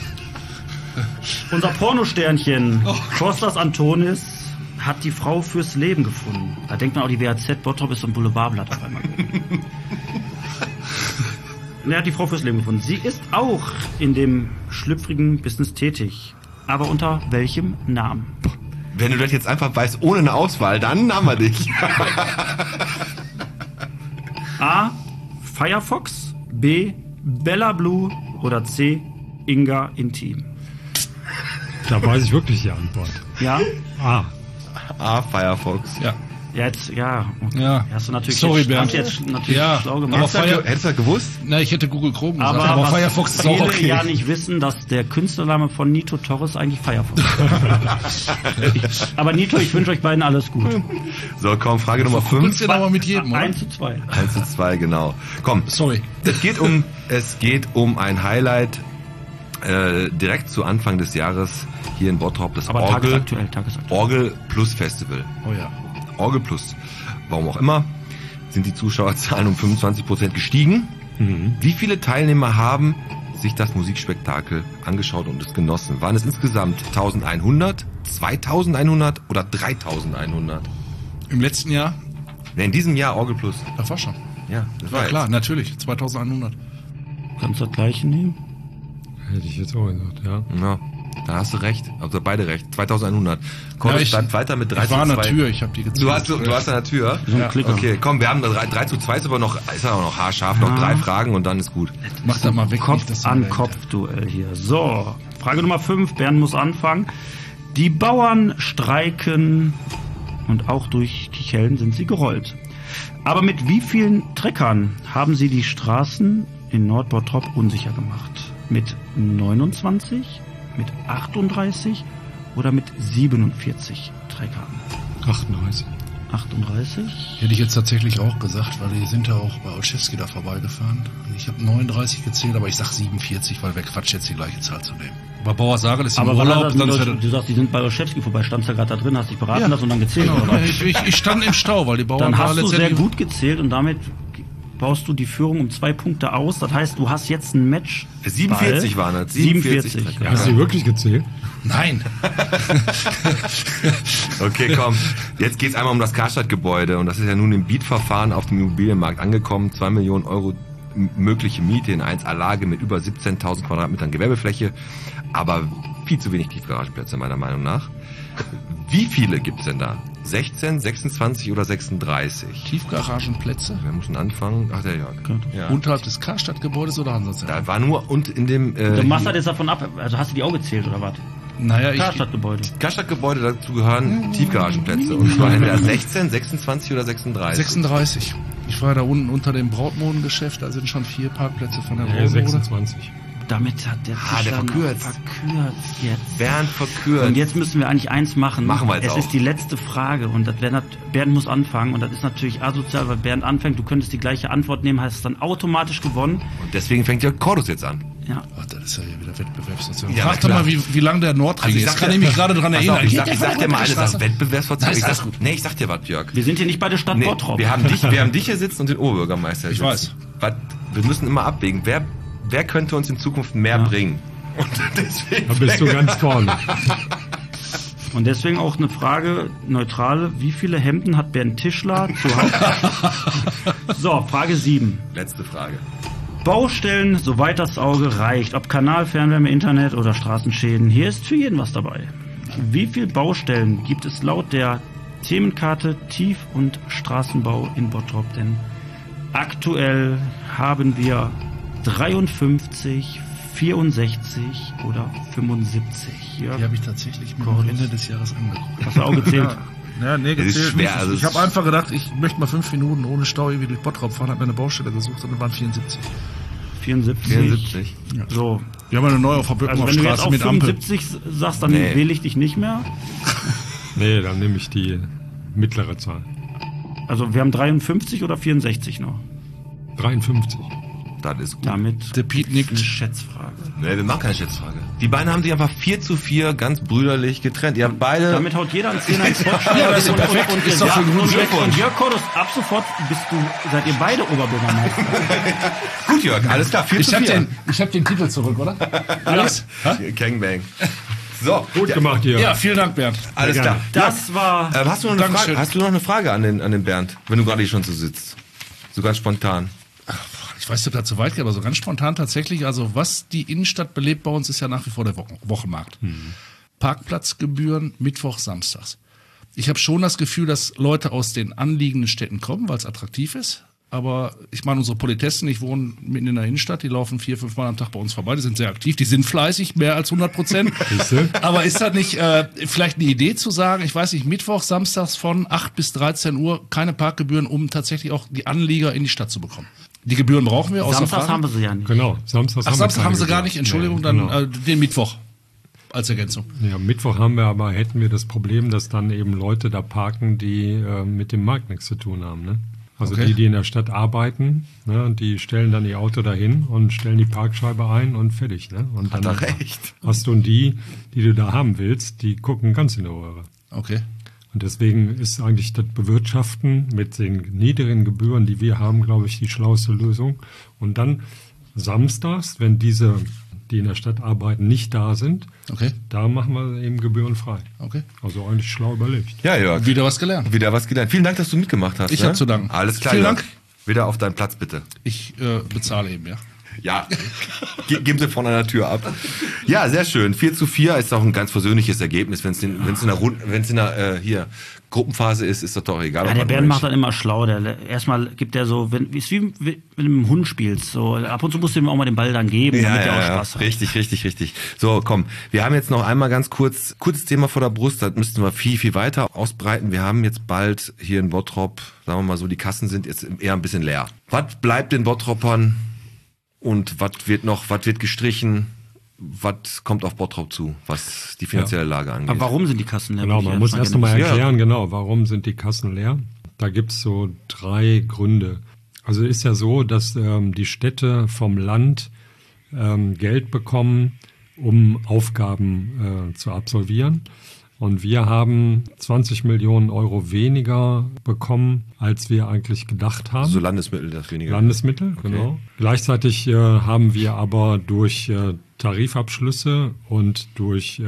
Unser Pornosternchen, Kostas Antonis, hat die Frau fürs Leben gefunden. Da denkt man auch, die WAZ Bottrop ist so ein Boulevardblatt auf einmal. Er hat die Frau fürs Leben gefunden. Sie ist auch in dem schlüpfrigen Business tätig. Aber unter welchem Namen? Wenn du das jetzt einfach weißt, ohne eine Auswahl, dann haben wir dich. A. Firefox, B. Bella Blue oder C. Inga Intim. Da weiß ich wirklich die Antwort. Ja? Firefox. Ja. Ja, jetzt, ja. Okay. Ja. Hast du natürlich Sorry, jetzt, Bernd. hast jetzt natürlich Ja, schlau gemacht. aber Fire- Hättest du das gewusst? Na, ich hätte Google Chrome gesagt, Aber, aber was Firefox ist auch viele okay. ja nicht wissen, dass der Künstlername von Nito Torres eigentlich Firefox ist. Aber Nito, ich wünsche euch beiden alles gut. So, komm, Frage Nummer 5. Kunst aber mit jedem, oder? 1:2. 1:2, genau. Komm, Sorry. es geht um ein Highlight direkt zu Anfang des Jahres hier in Bottrop, das Aber tagesaktuell. Orgel Plus Festival. Oh ja. Orgel Plus. Warum auch immer, sind die Zuschauerzahlen um 25% gestiegen. Wie viele Teilnehmer haben sich das Musikspektakel angeschaut und es genossen? Waren es insgesamt 1100, 2100 oder 3100? Im letzten Jahr, Ne, in diesem Jahr Orgel Plus. das war schon. Ja, das war Ja, klar, jetzt. natürlich. 2100. Kannst du das gleiche nehmen? Hätte ich jetzt auch gesagt, ja. Ja, da hast du recht. Also beide recht. 2100. Komm, Ja, es ich- bleibt weiter mit 3 Ich war zu an 2. der Tür, ich habe die gezählt. Du hast an der Tür? So ein Klicker. Okay, komm, wir haben 3 zu 2, ist aber noch haarscharf. Noch 3 Fragen und dann ist gut. Mach da mal weg, nicht, dass Kopf du an mir Kopf Duell hier. So, Frage Nummer 5. Bernd muss anfangen. Die Bauern streiken und auch durch Kicheln sind sie gerollt. Aber mit wie vielen Treckern haben sie die Straßen in Nordbottrop unsicher gemacht? Mit 29, mit 38 oder mit 47 Treckern? 38. 38? Hätte ich jetzt tatsächlich auch gesagt, weil die sind ja auch bei Olszewski da vorbeigefahren. Ich habe 39 gezählt, aber ich sag 47, weil wer Quatsch jetzt die gleiche Zahl zu nehmen. Aber Bauer Sagel ist im Aber Urlaub, dann ist du sagst, die sind bei Olszewski vorbei, standst ja gerade da drin, hast dich beraten Ja. lassen und dann gezählt. Genau, Oder was? ich stand im Stau, weil die Bauern Dann da hast du sehr letztendlich... gut gezählt und damit baust du die Führung um 2 Punkte aus. Das heißt, du hast jetzt ein Match. 47 waren das. 47. Ja. Hast du wirklich gezählt? Nein. Okay, komm. Jetzt geht's einmal um das Karstadt-Gebäude. Und das ist ja nun im Bietverfahren auf dem Immobilienmarkt angekommen. 2 Millionen Euro mögliche Miete in 1A-Lage mit über 17.000 Quadratmetern Gewerbefläche. Aber viel zu wenig Tiefgarageplätze, meiner Meinung nach. Wie viele gibt's denn da? 16, 26 oder 36? Tiefgaragenplätze? Wir müssen anfangen. Ach, der Jörg. Ja. Unterhalb des Karstadt-Gebäudes oder Hansa? Da war nur und in dem... Du machst das jetzt davon ab, also hast du die auch gezählt oder was? Naja, Karstadtgebäude. Karstadtgebäude, dazu gehören Tiefgaragenplätze. Und zwar in der 16, 26 oder 36? 36. Ich war da unten unter dem Brautmodengeschäft, da sind schon 4 Parkplätze von der Ja, Brautmode. 26. Damit hat der der verkürzt. verkürzt jetzt. Bernd verkürzt. Und jetzt müssen wir eigentlich eins machen. Machen wir jetzt Es auch. ist die letzte Frage und das Bernd muss anfangen und das ist natürlich asozial, weil Bernd anfängt. Du könntest die gleiche Antwort nehmen, hast es dann automatisch gewonnen. Und deswegen fängt Jörg Cordus jetzt an. Ja. Ach, das ist ja hier wieder Wettbewerbsstation. Ja, Frag doch klar. mal, wie lang der Nordring ist. sag Kann dir- ich mich gerade dran Pass erinnern. auf, ich Geht der sag dir mal alles Straße? nach Wettbewerbsverzeichnis. Nein, ist alles gut. Ich sag dir was, Jörg. Wir sind hier nicht bei der Stadt Nee, Bottrop. wir haben dich hier sitzen und den Oberbürgermeister Ich sitzen. weiß. Wir müssen immer abwägen, wer könnte uns in Zukunft mehr bringen. Und deswegen Da bist du ganz vorne. Und deswegen auch eine Frage, neutrale. Wie viele Hemden hat Bernd Tischler zu Hause? So, Frage 7. letzte Frage. Baustellen, soweit das Auge reicht. Ob Kanal, Fernwärme, Internet oder Straßenschäden. Hier ist für jeden was dabei. Wie viele Baustellen gibt es laut der Themenkarte Tief- und Straßenbau in Bottrop? Denn aktuell haben wir 53, 64 oder 75. Jörg, Die habe ich tatsächlich mir Cordus. am Ende des Jahres angeguckt. hast du auch gezählt? Ja, nee, Das ist gezählt schwer, nicht. also Ich habe einfach gedacht, ich möchte mal 5 Minuten ohne Stau irgendwie durch Bottrop fahren, habe mir eine Baustelle gesucht und dann waren 74. 74. 74. So, Wir haben eine neue auf der also wenn du jetzt Böckenstraße auf mit Ampel. 75 sagst, dann Nee. wähle ich dich nicht mehr. Nee, dann nehme ich die mittlere Zahl. Also wir haben 53 oder 64 noch. 53. Das ist gut. Damit Der Piet nickt. eine Schätzfrage. Nee, wir machen keine Schätzfrage. Die beiden haben sich einfach 4:4 ganz brüderlich getrennt. Ihr habt beide... Damit haut jeder einen Zehner ins Pott. Ja, das ist perfekt. Ist doch für einen guten Glückwunsch. Und Jörg Cordus, ab sofort seid ihr beide Oberbürgermeister. Gut, Jörg, alles klar. 4:4. Ich hab den Titel zurück, oder? Alles? Gangbang. So, Gut gemacht, hier. Ja, vielen Dank, Bernd. alles Sehr klar. Das war... Hast du noch eine Frage? Dankeschön. Hast du noch eine Frage an den Bernd, wenn du gerade hier schon so sitzt? So ganz spontan. Ich weiß nicht, ob das zu weit geht, aber so ganz spontan tatsächlich, also was die Innenstadt belebt bei uns, ist ja nach wie vor der Wochenmarkt. Parkplatzgebühren Mittwochs, Samstags. Ich habe schon das Gefühl, dass Leute aus den anliegenden Städten kommen, weil es attraktiv ist. Aber ich meine, unsere Politessen, ich wohne mitten in der Innenstadt, die laufen 4-5 Mal am Tag bei uns vorbei, die sind sehr aktiv, die sind fleißig, mehr als 100%. Aber ist das nicht vielleicht eine Idee zu sagen, ich weiß nicht, Mittwoch, Samstags von 8 bis 13 Uhr keine Parkgebühren, um tatsächlich auch die Anlieger in die Stadt zu bekommen? Die Gebühren brauchen wir, außer Samstags Frage. haben wir sie ja nicht. Genau, Samstags Ach, Samstag keine haben sie gar Gebühr. nicht, Entschuldigung, Nee, dann genau. den Mittwoch als Ergänzung. Ja, Mittwoch hätten wir das Problem, dass dann eben Leute da parken, die mit dem Markt nichts zu tun haben. Ne? Also Okay. die in der Stadt arbeiten, ne, die stellen dann ihr Auto dahin und stellen die Parkscheibe ein und fertig. Ne? Und Hat dann er recht. hast du die du da haben willst, die gucken ganz in die Röhre. Okay. Und deswegen ist eigentlich das Bewirtschaften mit den niedrigen Gebühren, die wir haben, glaube ich, die schlauste Lösung. Und dann samstags, wenn diese, die in der Stadt arbeiten, nicht da sind, Okay. da machen wir eben gebührenfrei. Okay. Also eigentlich schlau überlegt. Ja, Jörg. Wieder was gelernt. Wieder was gelernt. Vielen Dank, dass du mitgemacht hast. Ich ne? hab zu danken. Alles klar, Vielen Jörg. Dank. Wieder auf deinen Platz, bitte. Ich bezahle eben, ja. Ja, geben Sie vorne an der Tür ab. Ja, sehr schön. 4:4 ist auch ein ganz versöhnliches Ergebnis. Wenn es in der Gruppenphase ist das doch egal. Ja, ob der man Bernd oder macht das immer schlau. Erstmal gibt er so, ist wie wenn du mit einem Hund spielst. So, ab und zu musst du ihm auch mal den Ball dann geben, damit er auch Spaß hat. Richtig. So, komm. Wir haben jetzt noch einmal ganz kurzes Thema vor der Brust. Das müssten wir viel weiter ausbreiten. Wir haben jetzt bald hier in Bottrop, sagen wir mal so, die Kassen sind jetzt eher ein bisschen leer. Was bleibt den Bottropern und was wird gestrichen? Was kommt auf Bottrop zu, was die finanzielle Lage angeht? Aber warum sind die Kassen leer? Genau, man muss erst nochmal Ja. erklären, genau, warum sind die Kassen leer. Da gibt's so 3 Gründe. Also ist ja so, dass die Städte vom Land Geld bekommen, um Aufgaben zu absolvieren. Und wir haben 20 Millionen Euro weniger bekommen, als wir eigentlich gedacht haben. Also Landesmittel, das weniger. Landesmittel, genau. Gleichzeitig haben wir aber durch Tarifabschlüsse und durch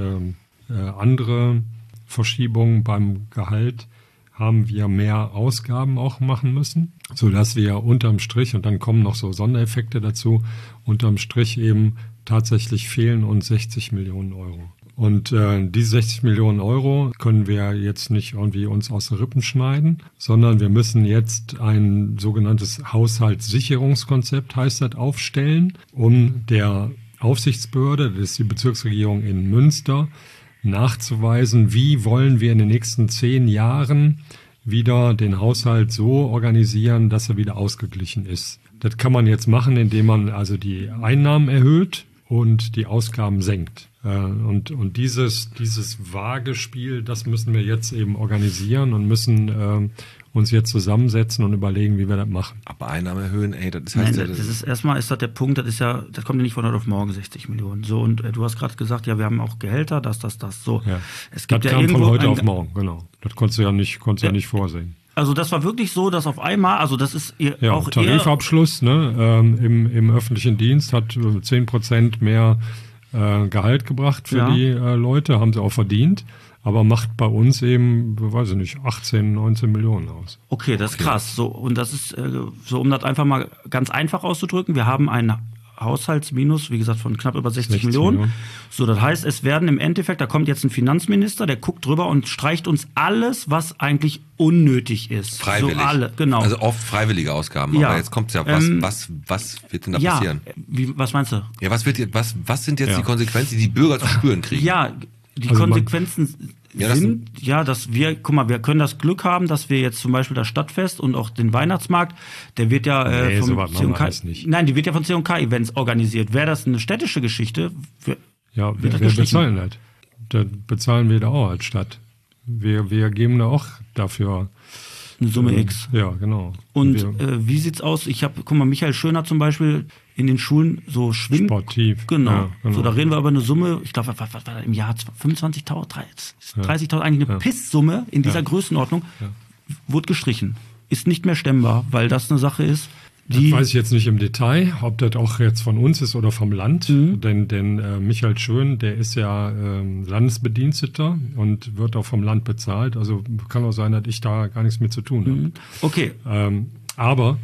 andere Verschiebungen beim Gehalt haben wir mehr Ausgaben auch machen müssen, sodass wir unterm Strich, und dann kommen noch so Sondereffekte dazu, unterm Strich eben tatsächlich fehlen uns 60 Millionen Euro. Und diese 60 Millionen Euro können wir jetzt nicht irgendwie uns aus den Rippen schneiden, sondern wir müssen jetzt ein sogenanntes Haushaltssicherungskonzept, heißt das, aufstellen, um der Aufsichtsbehörde, das ist die Bezirksregierung in Münster, nachzuweisen, wie wollen wir in den nächsten 10 Jahren wieder den Haushalt so organisieren, dass er wieder ausgeglichen ist. Das kann man jetzt machen, indem man also die Einnahmen erhöht und die Ausgaben senkt. Und dieses vage Spiel, das müssen wir jetzt eben organisieren und müssen uns jetzt zusammensetzen und überlegen, wie wir das machen. Aber Einnahmen erhöhen, das heißt Nein, das ist erstmal ist das der Punkt, das kommt ja nicht von heute auf morgen 60 Millionen. So, und du hast gerade gesagt, ja, wir haben auch Gehälter, das. So. Ja. Es gibt das ja kam irgendwo von heute auf morgen, genau. Das konntest du ja nicht vorsehen. Also das war wirklich so, dass auf einmal, also das ist auch Tarifabschluss, ne, im öffentlichen Dienst hat 10% mehr Gehalt gebracht für die Leute, haben sie auch verdient, aber macht bei uns eben, weiß ich nicht, 18, 19 Millionen aus. Okay, das ist krass. So, und das ist so, um das einfach mal ganz einfach auszudrücken, wir haben einen Haushaltsminus, wie gesagt, von knapp über 60 Millionen. So, das heißt, es werden im Endeffekt, da kommt jetzt ein Finanzminister, der guckt drüber und streicht uns alles, was eigentlich unnötig ist. Freiwillig. So alle, genau. Also oft freiwillige Ausgaben, Ja. aber jetzt kommt's ja, was wird denn da passieren? Was meinst du? Ja, was sind jetzt die Konsequenzen, die die Bürger zu spüren kriegen? Ja, die Also Konsequenzen sind, dass wir können das Glück haben, dass wir jetzt zum Beispiel das Stadtfest und auch den Weihnachtsmarkt, der wird ja vom C&K, nein, die wird ja von C&K-Events organisiert. Wäre das eine städtische Geschichte? Ja, wer bezahlen das? Das bezahlen wir da auch als Stadt. Wir geben da auch dafür eine Summe X. Ja, genau. Und wie sieht's aus? Guck mal, Michael Schöner zum Beispiel in den Schulen so schwimmt. Sportiv. Genau. Ja, genau. So, da reden wir über eine Summe, ich glaube, was war das im Jahr? 25.000, 30.000, eigentlich eine Pisssumme in dieser Größenordnung, wurde gestrichen. Ist nicht mehr stemmbar, weil das eine Sache ist, das weiß ich jetzt nicht im Detail, ob das auch jetzt von uns ist oder vom Land. Denn Michael Schön, der ist ja Landesbediensteter und wird auch vom Land bezahlt. Also kann auch sein, dass ich da gar nichts mit zu tun habe. Okay. Aber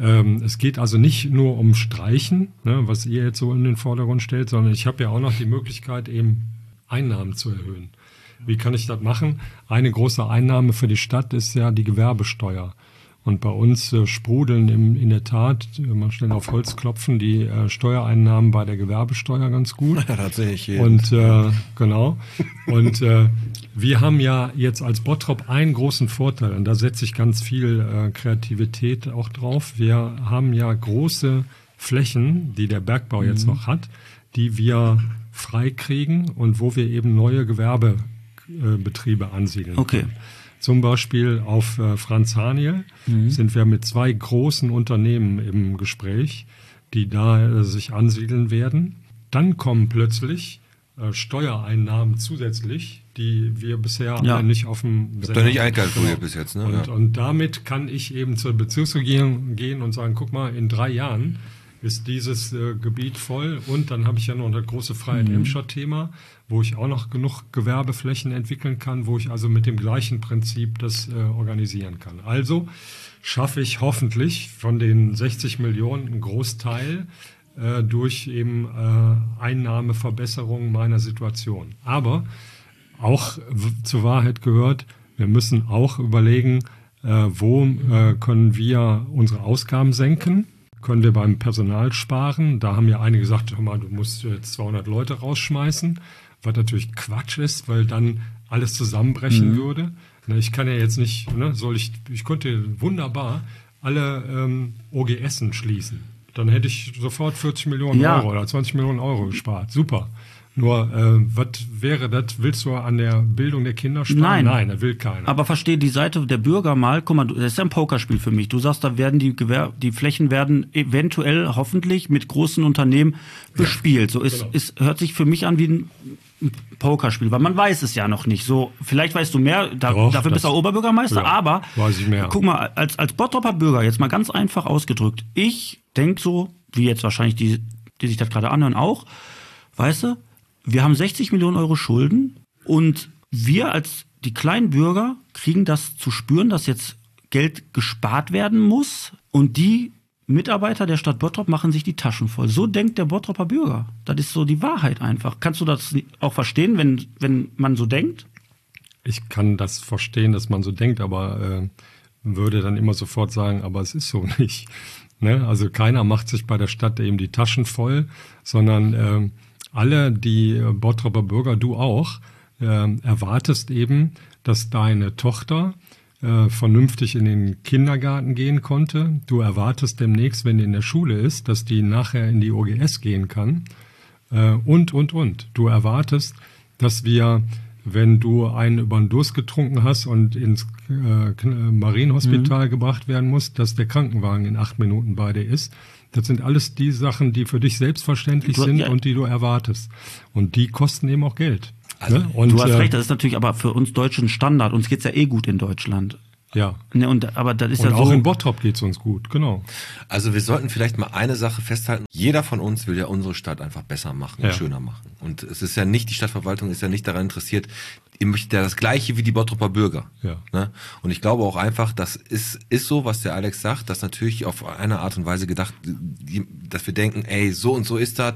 es geht also nicht nur um Streichen, ne, was ihr jetzt so in den Vordergrund stellt, sondern ich habe ja auch noch die Möglichkeit, eben Einnahmen zu erhöhen. Wie kann ich das machen? Eine große Einnahme für die Stadt ist ja die Gewerbesteuer. Und bei uns sprudeln in der Tat, man schnell auf Holz klopfen, die Steuereinnahmen bei der Gewerbesteuer ganz gut. Ja, tatsächlich. Und genau. Und wir haben ja jetzt als Bottrop einen großen Vorteil, und da setze ich ganz viel Kreativität auch drauf. Wir haben ja große Flächen, die der Bergbau jetzt noch hat, die wir freikriegen und wo wir eben neue Gewerbebetriebe ansiedeln. Okay. Zum Beispiel auf Franz Haniel sind wir mit 2 großen Unternehmen im Gespräch, die da sich ansiedeln werden. Dann kommen plötzlich Steuereinnahmen zusätzlich, die wir bisher alle nicht auf dem Sender nicht einkalkuliert bis jetzt. Ne? Und damit kann ich eben zur Bezirksregierung gehen und sagen, guck mal, in 3 Jahren ist dieses Gebiet voll. Und dann habe ich ja noch das große Freiheit-Emscher-Thema, wo ich auch noch genug Gewerbeflächen entwickeln kann, wo ich also mit dem gleichen Prinzip das organisieren kann. Also schaffe ich hoffentlich von den 60 Millionen einen Großteil durch eben Einnahmeverbesserung meiner Situation. Aber auch zur Wahrheit gehört, wir müssen auch überlegen, wo können wir unsere Ausgaben senken. Können wir beim Personal sparen? Da haben ja einige gesagt, hör mal, du musst jetzt 200 Leute rausschmeißen, was natürlich Quatsch ist, weil dann alles zusammenbrechen würde. Ich kann ja jetzt nicht, ich könnte wunderbar alle OGSen schließen. Dann hätte ich sofort 40 Millionen Euro oder 20 Millionen Euro gespart. Super. Nur, was wäre das? Willst du an der Bildung der Kinder sparen? Nein, das will keiner. Aber verstehe die Seite der Bürger mal. Guck mal, das ist ja ein Pokerspiel für mich. Du sagst, da werden die Flächen werden eventuell, hoffentlich, mit großen Unternehmen bespielt. So hört sich für mich an wie ein Pokerspiel, weil man weiß es ja noch nicht. So, vielleicht weißt du mehr, dafür bist du auch Oberbürgermeister, aber weiß ich mehr. Guck mal, als Bottroper Bürger, jetzt mal ganz einfach ausgedrückt, ich denke so, wie jetzt wahrscheinlich die sich das gerade anhören auch, weißt du, wir haben 60 Millionen Euro Schulden und wir als die kleinen Bürger kriegen das zu spüren, dass jetzt Geld gespart werden muss und die Mitarbeiter der Stadt Bottrop machen sich die Taschen voll. So denkt der Bottroper Bürger. Das ist so die Wahrheit einfach. Kannst du das auch verstehen, wenn man so denkt? Ich kann das verstehen, dass man so denkt, aber würde dann immer sofort sagen, aber es ist so nicht. Ne? Also keiner macht sich bei der Stadt eben die Taschen voll, sondern alle, die Bottroper Bürger, du auch, erwartest eben, dass deine Tochter vernünftig in den Kindergarten gehen konnte. Du erwartest demnächst, wenn die in der Schule ist, dass die nachher in die OGS gehen kann. Und. Du erwartest, dass wir, wenn du einen über den Durst getrunken hast und ins Marienhospital gebracht werden musst, dass der Krankenwagen in 8 Minuten bei dir ist. Das sind alles die Sachen, die für dich selbstverständlich sind und die du erwartest. Und die kosten eben auch Geld. Also, ne? Und, du hast recht, das ist natürlich aber für uns Deutschen Standard. Uns geht's ja eh gut in Deutschland. Ja. Ne, aber das ist und ja auch so. in Bottrop geht's uns gut, genau. Also wir sollten vielleicht mal eine Sache festhalten. Jeder von uns will ja unsere Stadt einfach besser machen und schöner machen. Und es ist ja nicht, die Stadtverwaltung ist ja nicht daran interessiert, ihr möchtet ja das Gleiche wie die Bottroper Bürger. Ja. Ne? Und ich glaube auch einfach, das ist so, was der Alex sagt, dass natürlich auf eine Art und Weise gedacht, dass wir denken, ey, so und so ist das,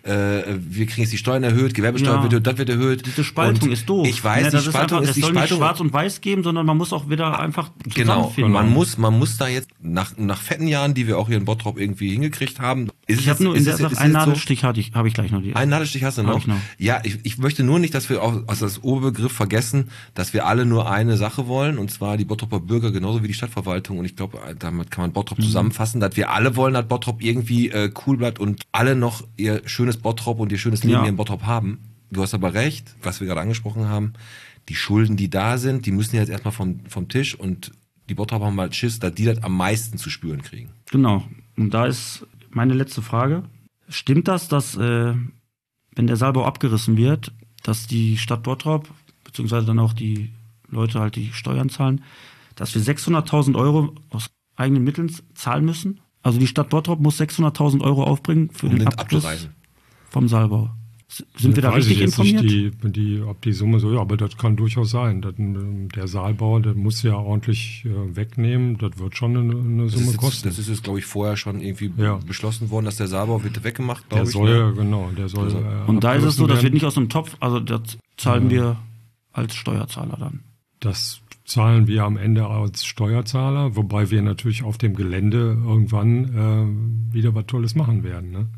wir kriegen jetzt die Steuern erhöht, Gewerbesteuer wird erhöht, das wird erhöht. Diese Spaltung ist doof. Ich weiß, die Spaltung ist die Spaltung. Es soll nicht schwarz und weiß geben, sondern man muss auch wieder einfach genau, zusammenfinden. man muss da jetzt, nach fetten Jahren, die wir auch hier in Bottrop irgendwie hingekriegt haben, ich habe nur in der Sache einen Nadelstich habe ich gleich noch. Einen Nadelstich hast du noch? Ja, ich möchte nur nicht, dass wir auch aus das Oberbegriff vergessen, dass wir alle nur eine Sache wollen, und zwar die Bottroper Bürger genauso wie die Stadtverwaltung. Und ich glaube, damit kann man Bottrop zusammenfassen, dass wir alle wollen, dass Bottrop irgendwie cool bleibt und alle noch ihr schönes Bottrop und ihr schönes Leben hier in Bottrop haben. Du hast aber recht, was wir gerade angesprochen haben, die Schulden, die da sind, die müssen jetzt erstmal vom Tisch, und die Bottrop haben mal Schiss, dass die das am meisten zu spüren kriegen. Genau. Und da ist meine letzte Frage. Stimmt das, dass, wenn der Saalbau abgerissen wird, dass die Stadt Bottrop, beziehungsweise dann auch die Leute halt die Steuern zahlen, dass wir 600.000 Euro aus eigenen Mitteln zahlen müssen? Also die Stadt Bottrop muss 600.000 Euro aufbringen für den Abschluss vom Saalbau. Sind wir da richtig informiert? Nicht, ob die Summe so, ja, aber das kann durchaus sein. Der Saalbau, der muss ja ordentlich wegnehmen. Das wird schon eine Summe kosten. Das ist jetzt, glaube ich, vorher schon irgendwie beschlossen worden, dass der Saalbau wird weggemacht, glaube ich. Der soll. Und da ist es so, das wird nicht aus dem Topf, also das zahlen wir als Steuerzahler dann. Das zahlen wir am Ende als Steuerzahler, wobei wir natürlich auf dem Gelände irgendwann wieder was Tolles machen werden. Ne?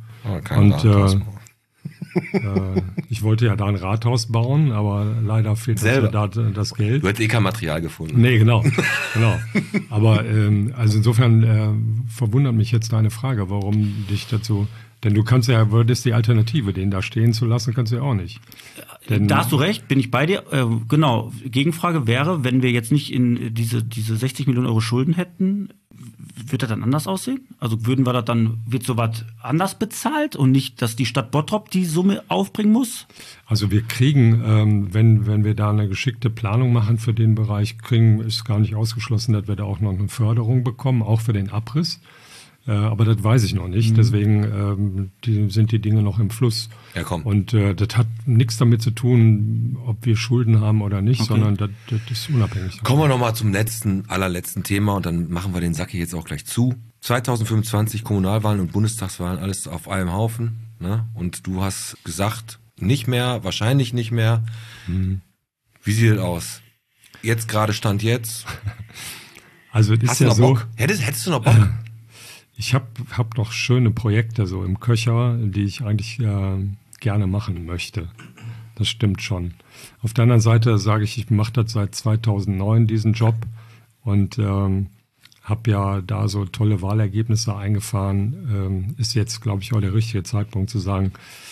Ich wollte ja da ein Rathaus bauen, aber leider fehlt da das Geld. Du hättest kein Material gefunden. Nee, genau. Aber also insofern verwundert mich jetzt deine Frage, warum dich dazu... Denn du kannst ja, würdest die Alternative, den da stehen zu lassen, kannst du ja auch nicht. Da hast du recht, bin ich bei dir. Genau, Gegenfrage wäre, wenn wir jetzt nicht in diese 60 Millionen Euro Schulden hätten, wird das dann anders aussehen? Also wird sowas anders bezahlt und nicht, dass die Stadt Bottrop die Summe aufbringen muss? Also wir kriegen, wenn wir da eine geschickte Planung machen für den Bereich, ist gar nicht ausgeschlossen, dass wir da auch noch eine Förderung bekommen, auch für den Abriss. Aber das weiß ich noch nicht, deswegen sind die Dinge noch im Fluss. Ja, komm. Und das hat nichts damit zu tun, ob wir Schulden haben oder nicht, sondern das ist unabhängig. Kommen wir nochmal zum allerletzten Thema, und dann machen wir den Sack hier jetzt auch gleich zu. 2025 Kommunalwahlen und Bundestagswahlen, alles auf einem Haufen. Ne? Und du hast gesagt, nicht mehr, wahrscheinlich nicht mehr. Wie sieht das aus? Jetzt gerade Stand jetzt? Also das ist ja so. Bock? Hättest du noch Bock? Ich hab noch schöne Projekte so im Köcher, die ich eigentlich gerne machen möchte. Das stimmt schon. Auf der anderen Seite sage ich mache das seit 2009, diesen Job, und habe ja da so tolle Wahlergebnisse eingefahren. Ist jetzt, glaube ich, auch der richtige Zeitpunkt zu sagen,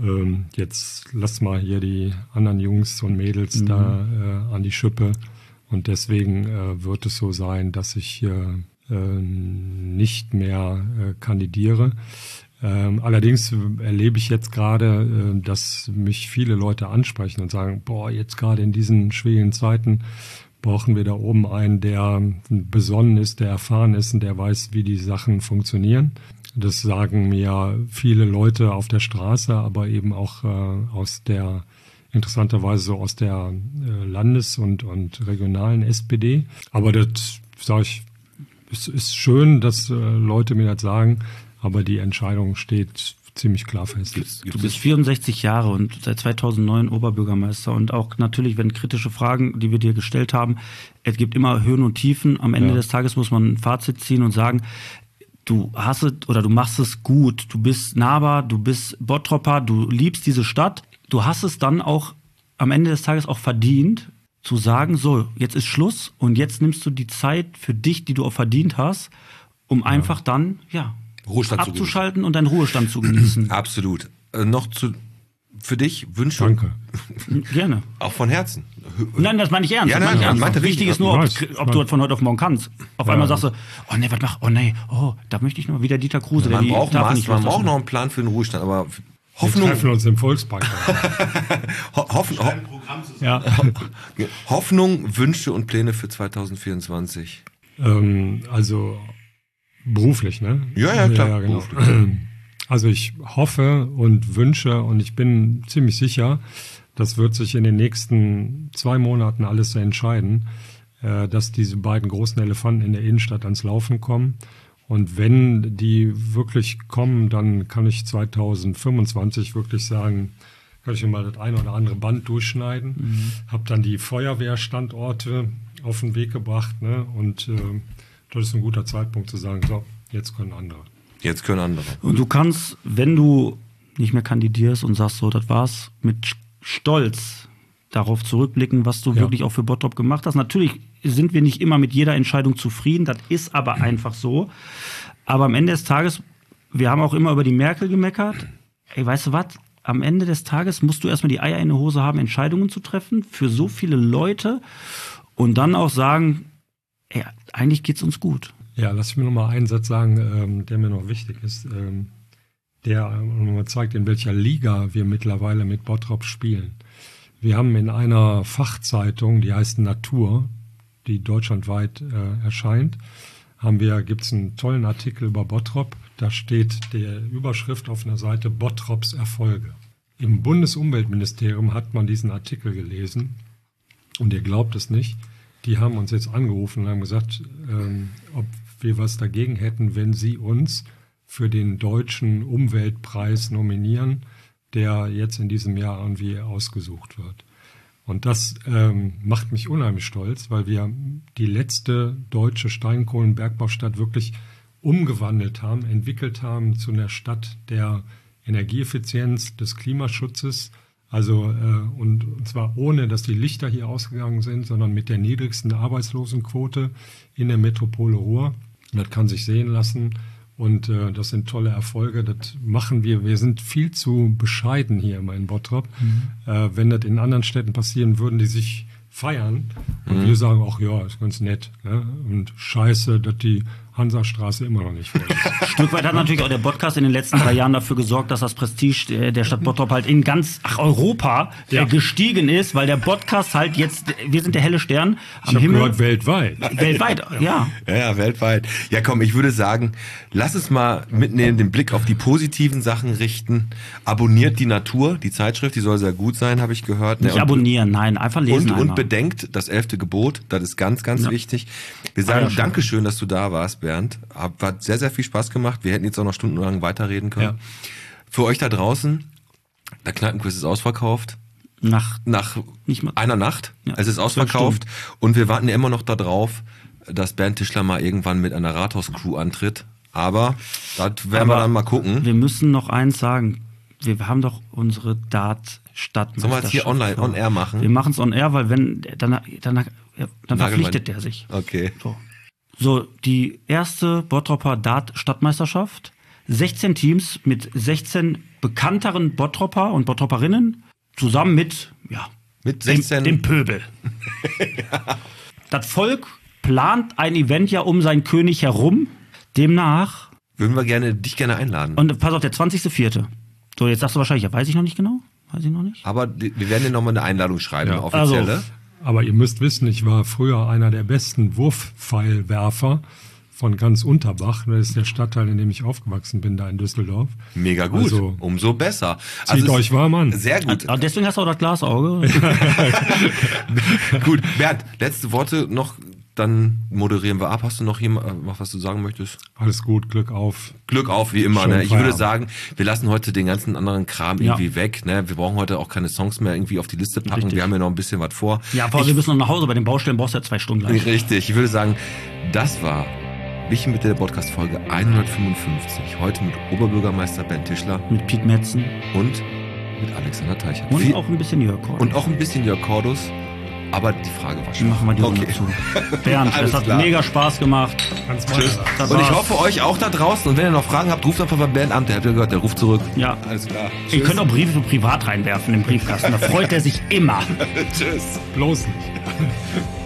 jetzt lass mal hier die anderen Jungs und Mädels da an die Schippe. Und deswegen wird es so sein, dass ich nicht mehr kandidiere. Allerdings erlebe ich jetzt gerade, dass mich viele Leute ansprechen und sagen, boah, jetzt gerade in diesen schwierigen Zeiten brauchen wir da oben einen, der besonnen ist, der erfahren ist und der weiß, wie die Sachen funktionieren. Das sagen mir viele Leute auf der Straße, aber eben auch interessanterweise so aus der Landes- und regionalen SPD. Aber das, sage ich, es ist schön, dass Leute mir das sagen, aber die Entscheidung steht ziemlich klar fest. Du bist 64 Jahre und seit 2009 Oberbürgermeister und auch natürlich, wenn kritische Fragen, die wir dir gestellt haben, es gibt immer Höhen und Tiefen. Am Ende des Tages muss man ein Fazit ziehen und sagen, du hast es oder du machst es gut, du bist nahbar, du bist Bottropper, du liebst diese Stadt. Du hast es dann auch am Ende des Tages auch verdient, zu sagen, so, jetzt ist Schluss und jetzt nimmst du die Zeit für dich, die du auch verdient hast, um einfach dann, Ruhestand abzuschalten und deinen Ruhestand zu genießen. Absolut. Für dich Wünsche. Danke. Gerne. Auch von Herzen. Nein, das meine ich ernst. Ja, das meine ich ernst. meinte Wichtig richtig. ist nur, ob du das von heute auf morgen kannst. Auf einmal sagst du, oh nee, was mach, oh nee, da möchte ich noch wieder Dieter Kruse. Man der braucht darf nicht man braucht loslassen. noch einen Plan für den Ruhestand, aber Wir Hoffnung, treffen uns im Volkspark. Hoffnung, Wünsche und Pläne für 2024. Also beruflich, ne? Ja, klar. Ja, genau. Also ich hoffe und wünsche und ich bin ziemlich sicher, das wird sich in den nächsten 2 Monaten alles so entscheiden, dass diese beiden großen Elefanten in der Innenstadt ans Laufen kommen. Und wenn die wirklich kommen, dann kann ich 2025 wirklich sagen, kann ich mir mal das eine oder andere Band durchschneiden, habe dann die Feuerwehrstandorte auf den Weg gebracht, ne? Und das ist ein guter Zeitpunkt zu sagen, so, jetzt können andere. Jetzt können andere. Und du kannst, wenn du nicht mehr kandidierst und sagst, so, das war's, mit Stolz darauf zurückblicken, was du wirklich auch für Bottrop gemacht hast. Natürlich sind wir nicht immer mit jeder Entscheidung zufrieden, das ist aber einfach so. Aber am Ende des Tages, wir haben auch immer über die Merkel gemeckert. Ey, weißt du was? Am Ende des Tages musst du erstmal die Eier in der Hose haben, Entscheidungen zu treffen für so viele Leute und dann auch sagen, ey, eigentlich geht's uns gut. Ja, lass mich noch mal einen Satz sagen, der mir noch wichtig ist, der mal zeigt, in welcher Liga wir mittlerweile mit Bottrop spielen. Wir haben in einer Fachzeitung, die heißt Natur, die deutschlandweit erscheint, gibt's einen tollen Artikel über Bottrop. Da steht der Überschrift auf einer Seite Bottrops Erfolge. Im Bundesumweltministerium hat man diesen Artikel gelesen und ihr glaubt es nicht. Die haben uns jetzt angerufen und haben gesagt, ob wir was dagegen hätten, wenn sie uns für den deutschen Umweltpreis nominieren, der jetzt in diesem Jahr irgendwie ausgesucht wird. Und das macht mich unheimlich stolz, weil wir die letzte deutsche Steinkohlenbergbaustadt wirklich umgewandelt haben, entwickelt haben zu einer Stadt der Energieeffizienz, des Klimaschutzes. Also und zwar ohne, dass die Lichter hier ausgegangen sind, sondern mit der niedrigsten Arbeitslosenquote in der Metropole Ruhr. Das kann sich sehen lassen und das sind tolle Erfolge. Das machen wir. Wir sind viel zu bescheiden hier immer in Bottrop. Wenn das in anderen Städten passieren, würden die sich feiern und wir sagen auch, ja, ist ganz nett. Ne? Und scheiße, dass die Hansastraße immer noch nicht voll ist. Stück weit hat natürlich auch der Podcast in den letzten 3 Jahren dafür gesorgt, dass das Prestige der Stadt Bottrop halt in ganz Europa gestiegen ist, weil der Podcast halt jetzt, wir sind der helle Stern am Himmel. Gehört, weltweit. Weltweit, ja. Ja, weltweit. Ja, komm, ich würde sagen, lass es mal mitnehmen, den Blick auf die positiven Sachen richten. Abonniert die Natur, die Zeitschrift, die soll sehr gut sein, habe ich gehört. Nicht abonnieren, nein, einfach lesen. Und bedenkt das 11. Gebot, das ist ganz, ganz wichtig. Wir sagen Dankeschön, dass du da warst, Bernd. Hat sehr, sehr viel Spaß gemacht. Wir hätten jetzt auch noch stundenlang weiterreden können. Ja. Für euch da draußen, der Kneipenquiz ist ausverkauft. Nach einer Nacht. Ja, es ist ausverkauft. Und wir warten ja immer noch darauf, dass Bernd Tischler mal irgendwann mit einer Rathaus-Crew antritt. Aber das werden wir dann mal gucken. Wir müssen noch eins sagen. Wir haben doch unsere Dart-Stadtmeisterschaft. Sollen wir jetzt hier online, on-air machen? Wir machen es on-air, weil wenn, dann verpflichtet der sich. Okay. So, die erste Bottroper Dart-Stadtmeisterschaft. 16 Teams mit 16 bekannteren Bottropper und Bottropperinnen zusammen mit, Mit 16. dem Pöbel. Das Volk plant ein Event ja um seinen König herum. Demnach. Würden wir dich gerne einladen. Und pass auf, der 20.04. So, jetzt sagst du wahrscheinlich, ja, weiß ich noch nicht genau. Weiß ich noch nicht. Aber wir werden dir nochmal eine Einladung schreiben, eine offizielle. Also, Aber ihr müsst wissen, ich war früher einer der besten Wurfpfeilwerfer von ganz Unterbach. Das ist der Stadtteil, in dem ich aufgewachsen bin, da in Düsseldorf. Mega gut, Also, umso besser. Zieht euch warm an. Sehr gut. Aber deswegen hast du auch das Glasauge. Gut, Bernd, letzte Worte noch, dann moderieren wir ab. Hast du noch was du sagen möchtest? Alles gut, Glück auf. Glück auf, wie immer. Schönen Ne? Ich würde Feierabend. sagen, wir lassen heute den ganzen anderen Kram irgendwie weg. Ne? Wir brauchen heute auch keine Songs mehr irgendwie auf die Liste packen. Richtig. Wir haben ja noch ein bisschen was vor. Ja, Paul, wir müssen noch nach Hause. Bei den Baustellen brauchst du ja 2 Stunden gleich. Richtig, ich würde sagen, das war Michi mit der Podcast-Folge 155. Heute mit Oberbürgermeister Bernd Tischler Mit Piet Metzen. und mit Alexander Teichert. Und auch ein bisschen Jörg Kort. Und auch ein bisschen Jörg Cordus. Aber die Frage war schon. machen wir die Runde zu. Bernd, Alles es hat klar. mega Spaß gemacht. Ganz Tschüss. Das Und ich war's. hoffe, euch auch da draußen. Und wenn ihr noch Fragen habt, ruft einfach bei Bernd an. Der habt ihr gehört, der ruft zurück. Ja. Alles klar. Ihr könnt auch Briefe für privat reinwerfen im Briefkasten. Da freut er sich immer. Tschüss. Bloß nicht.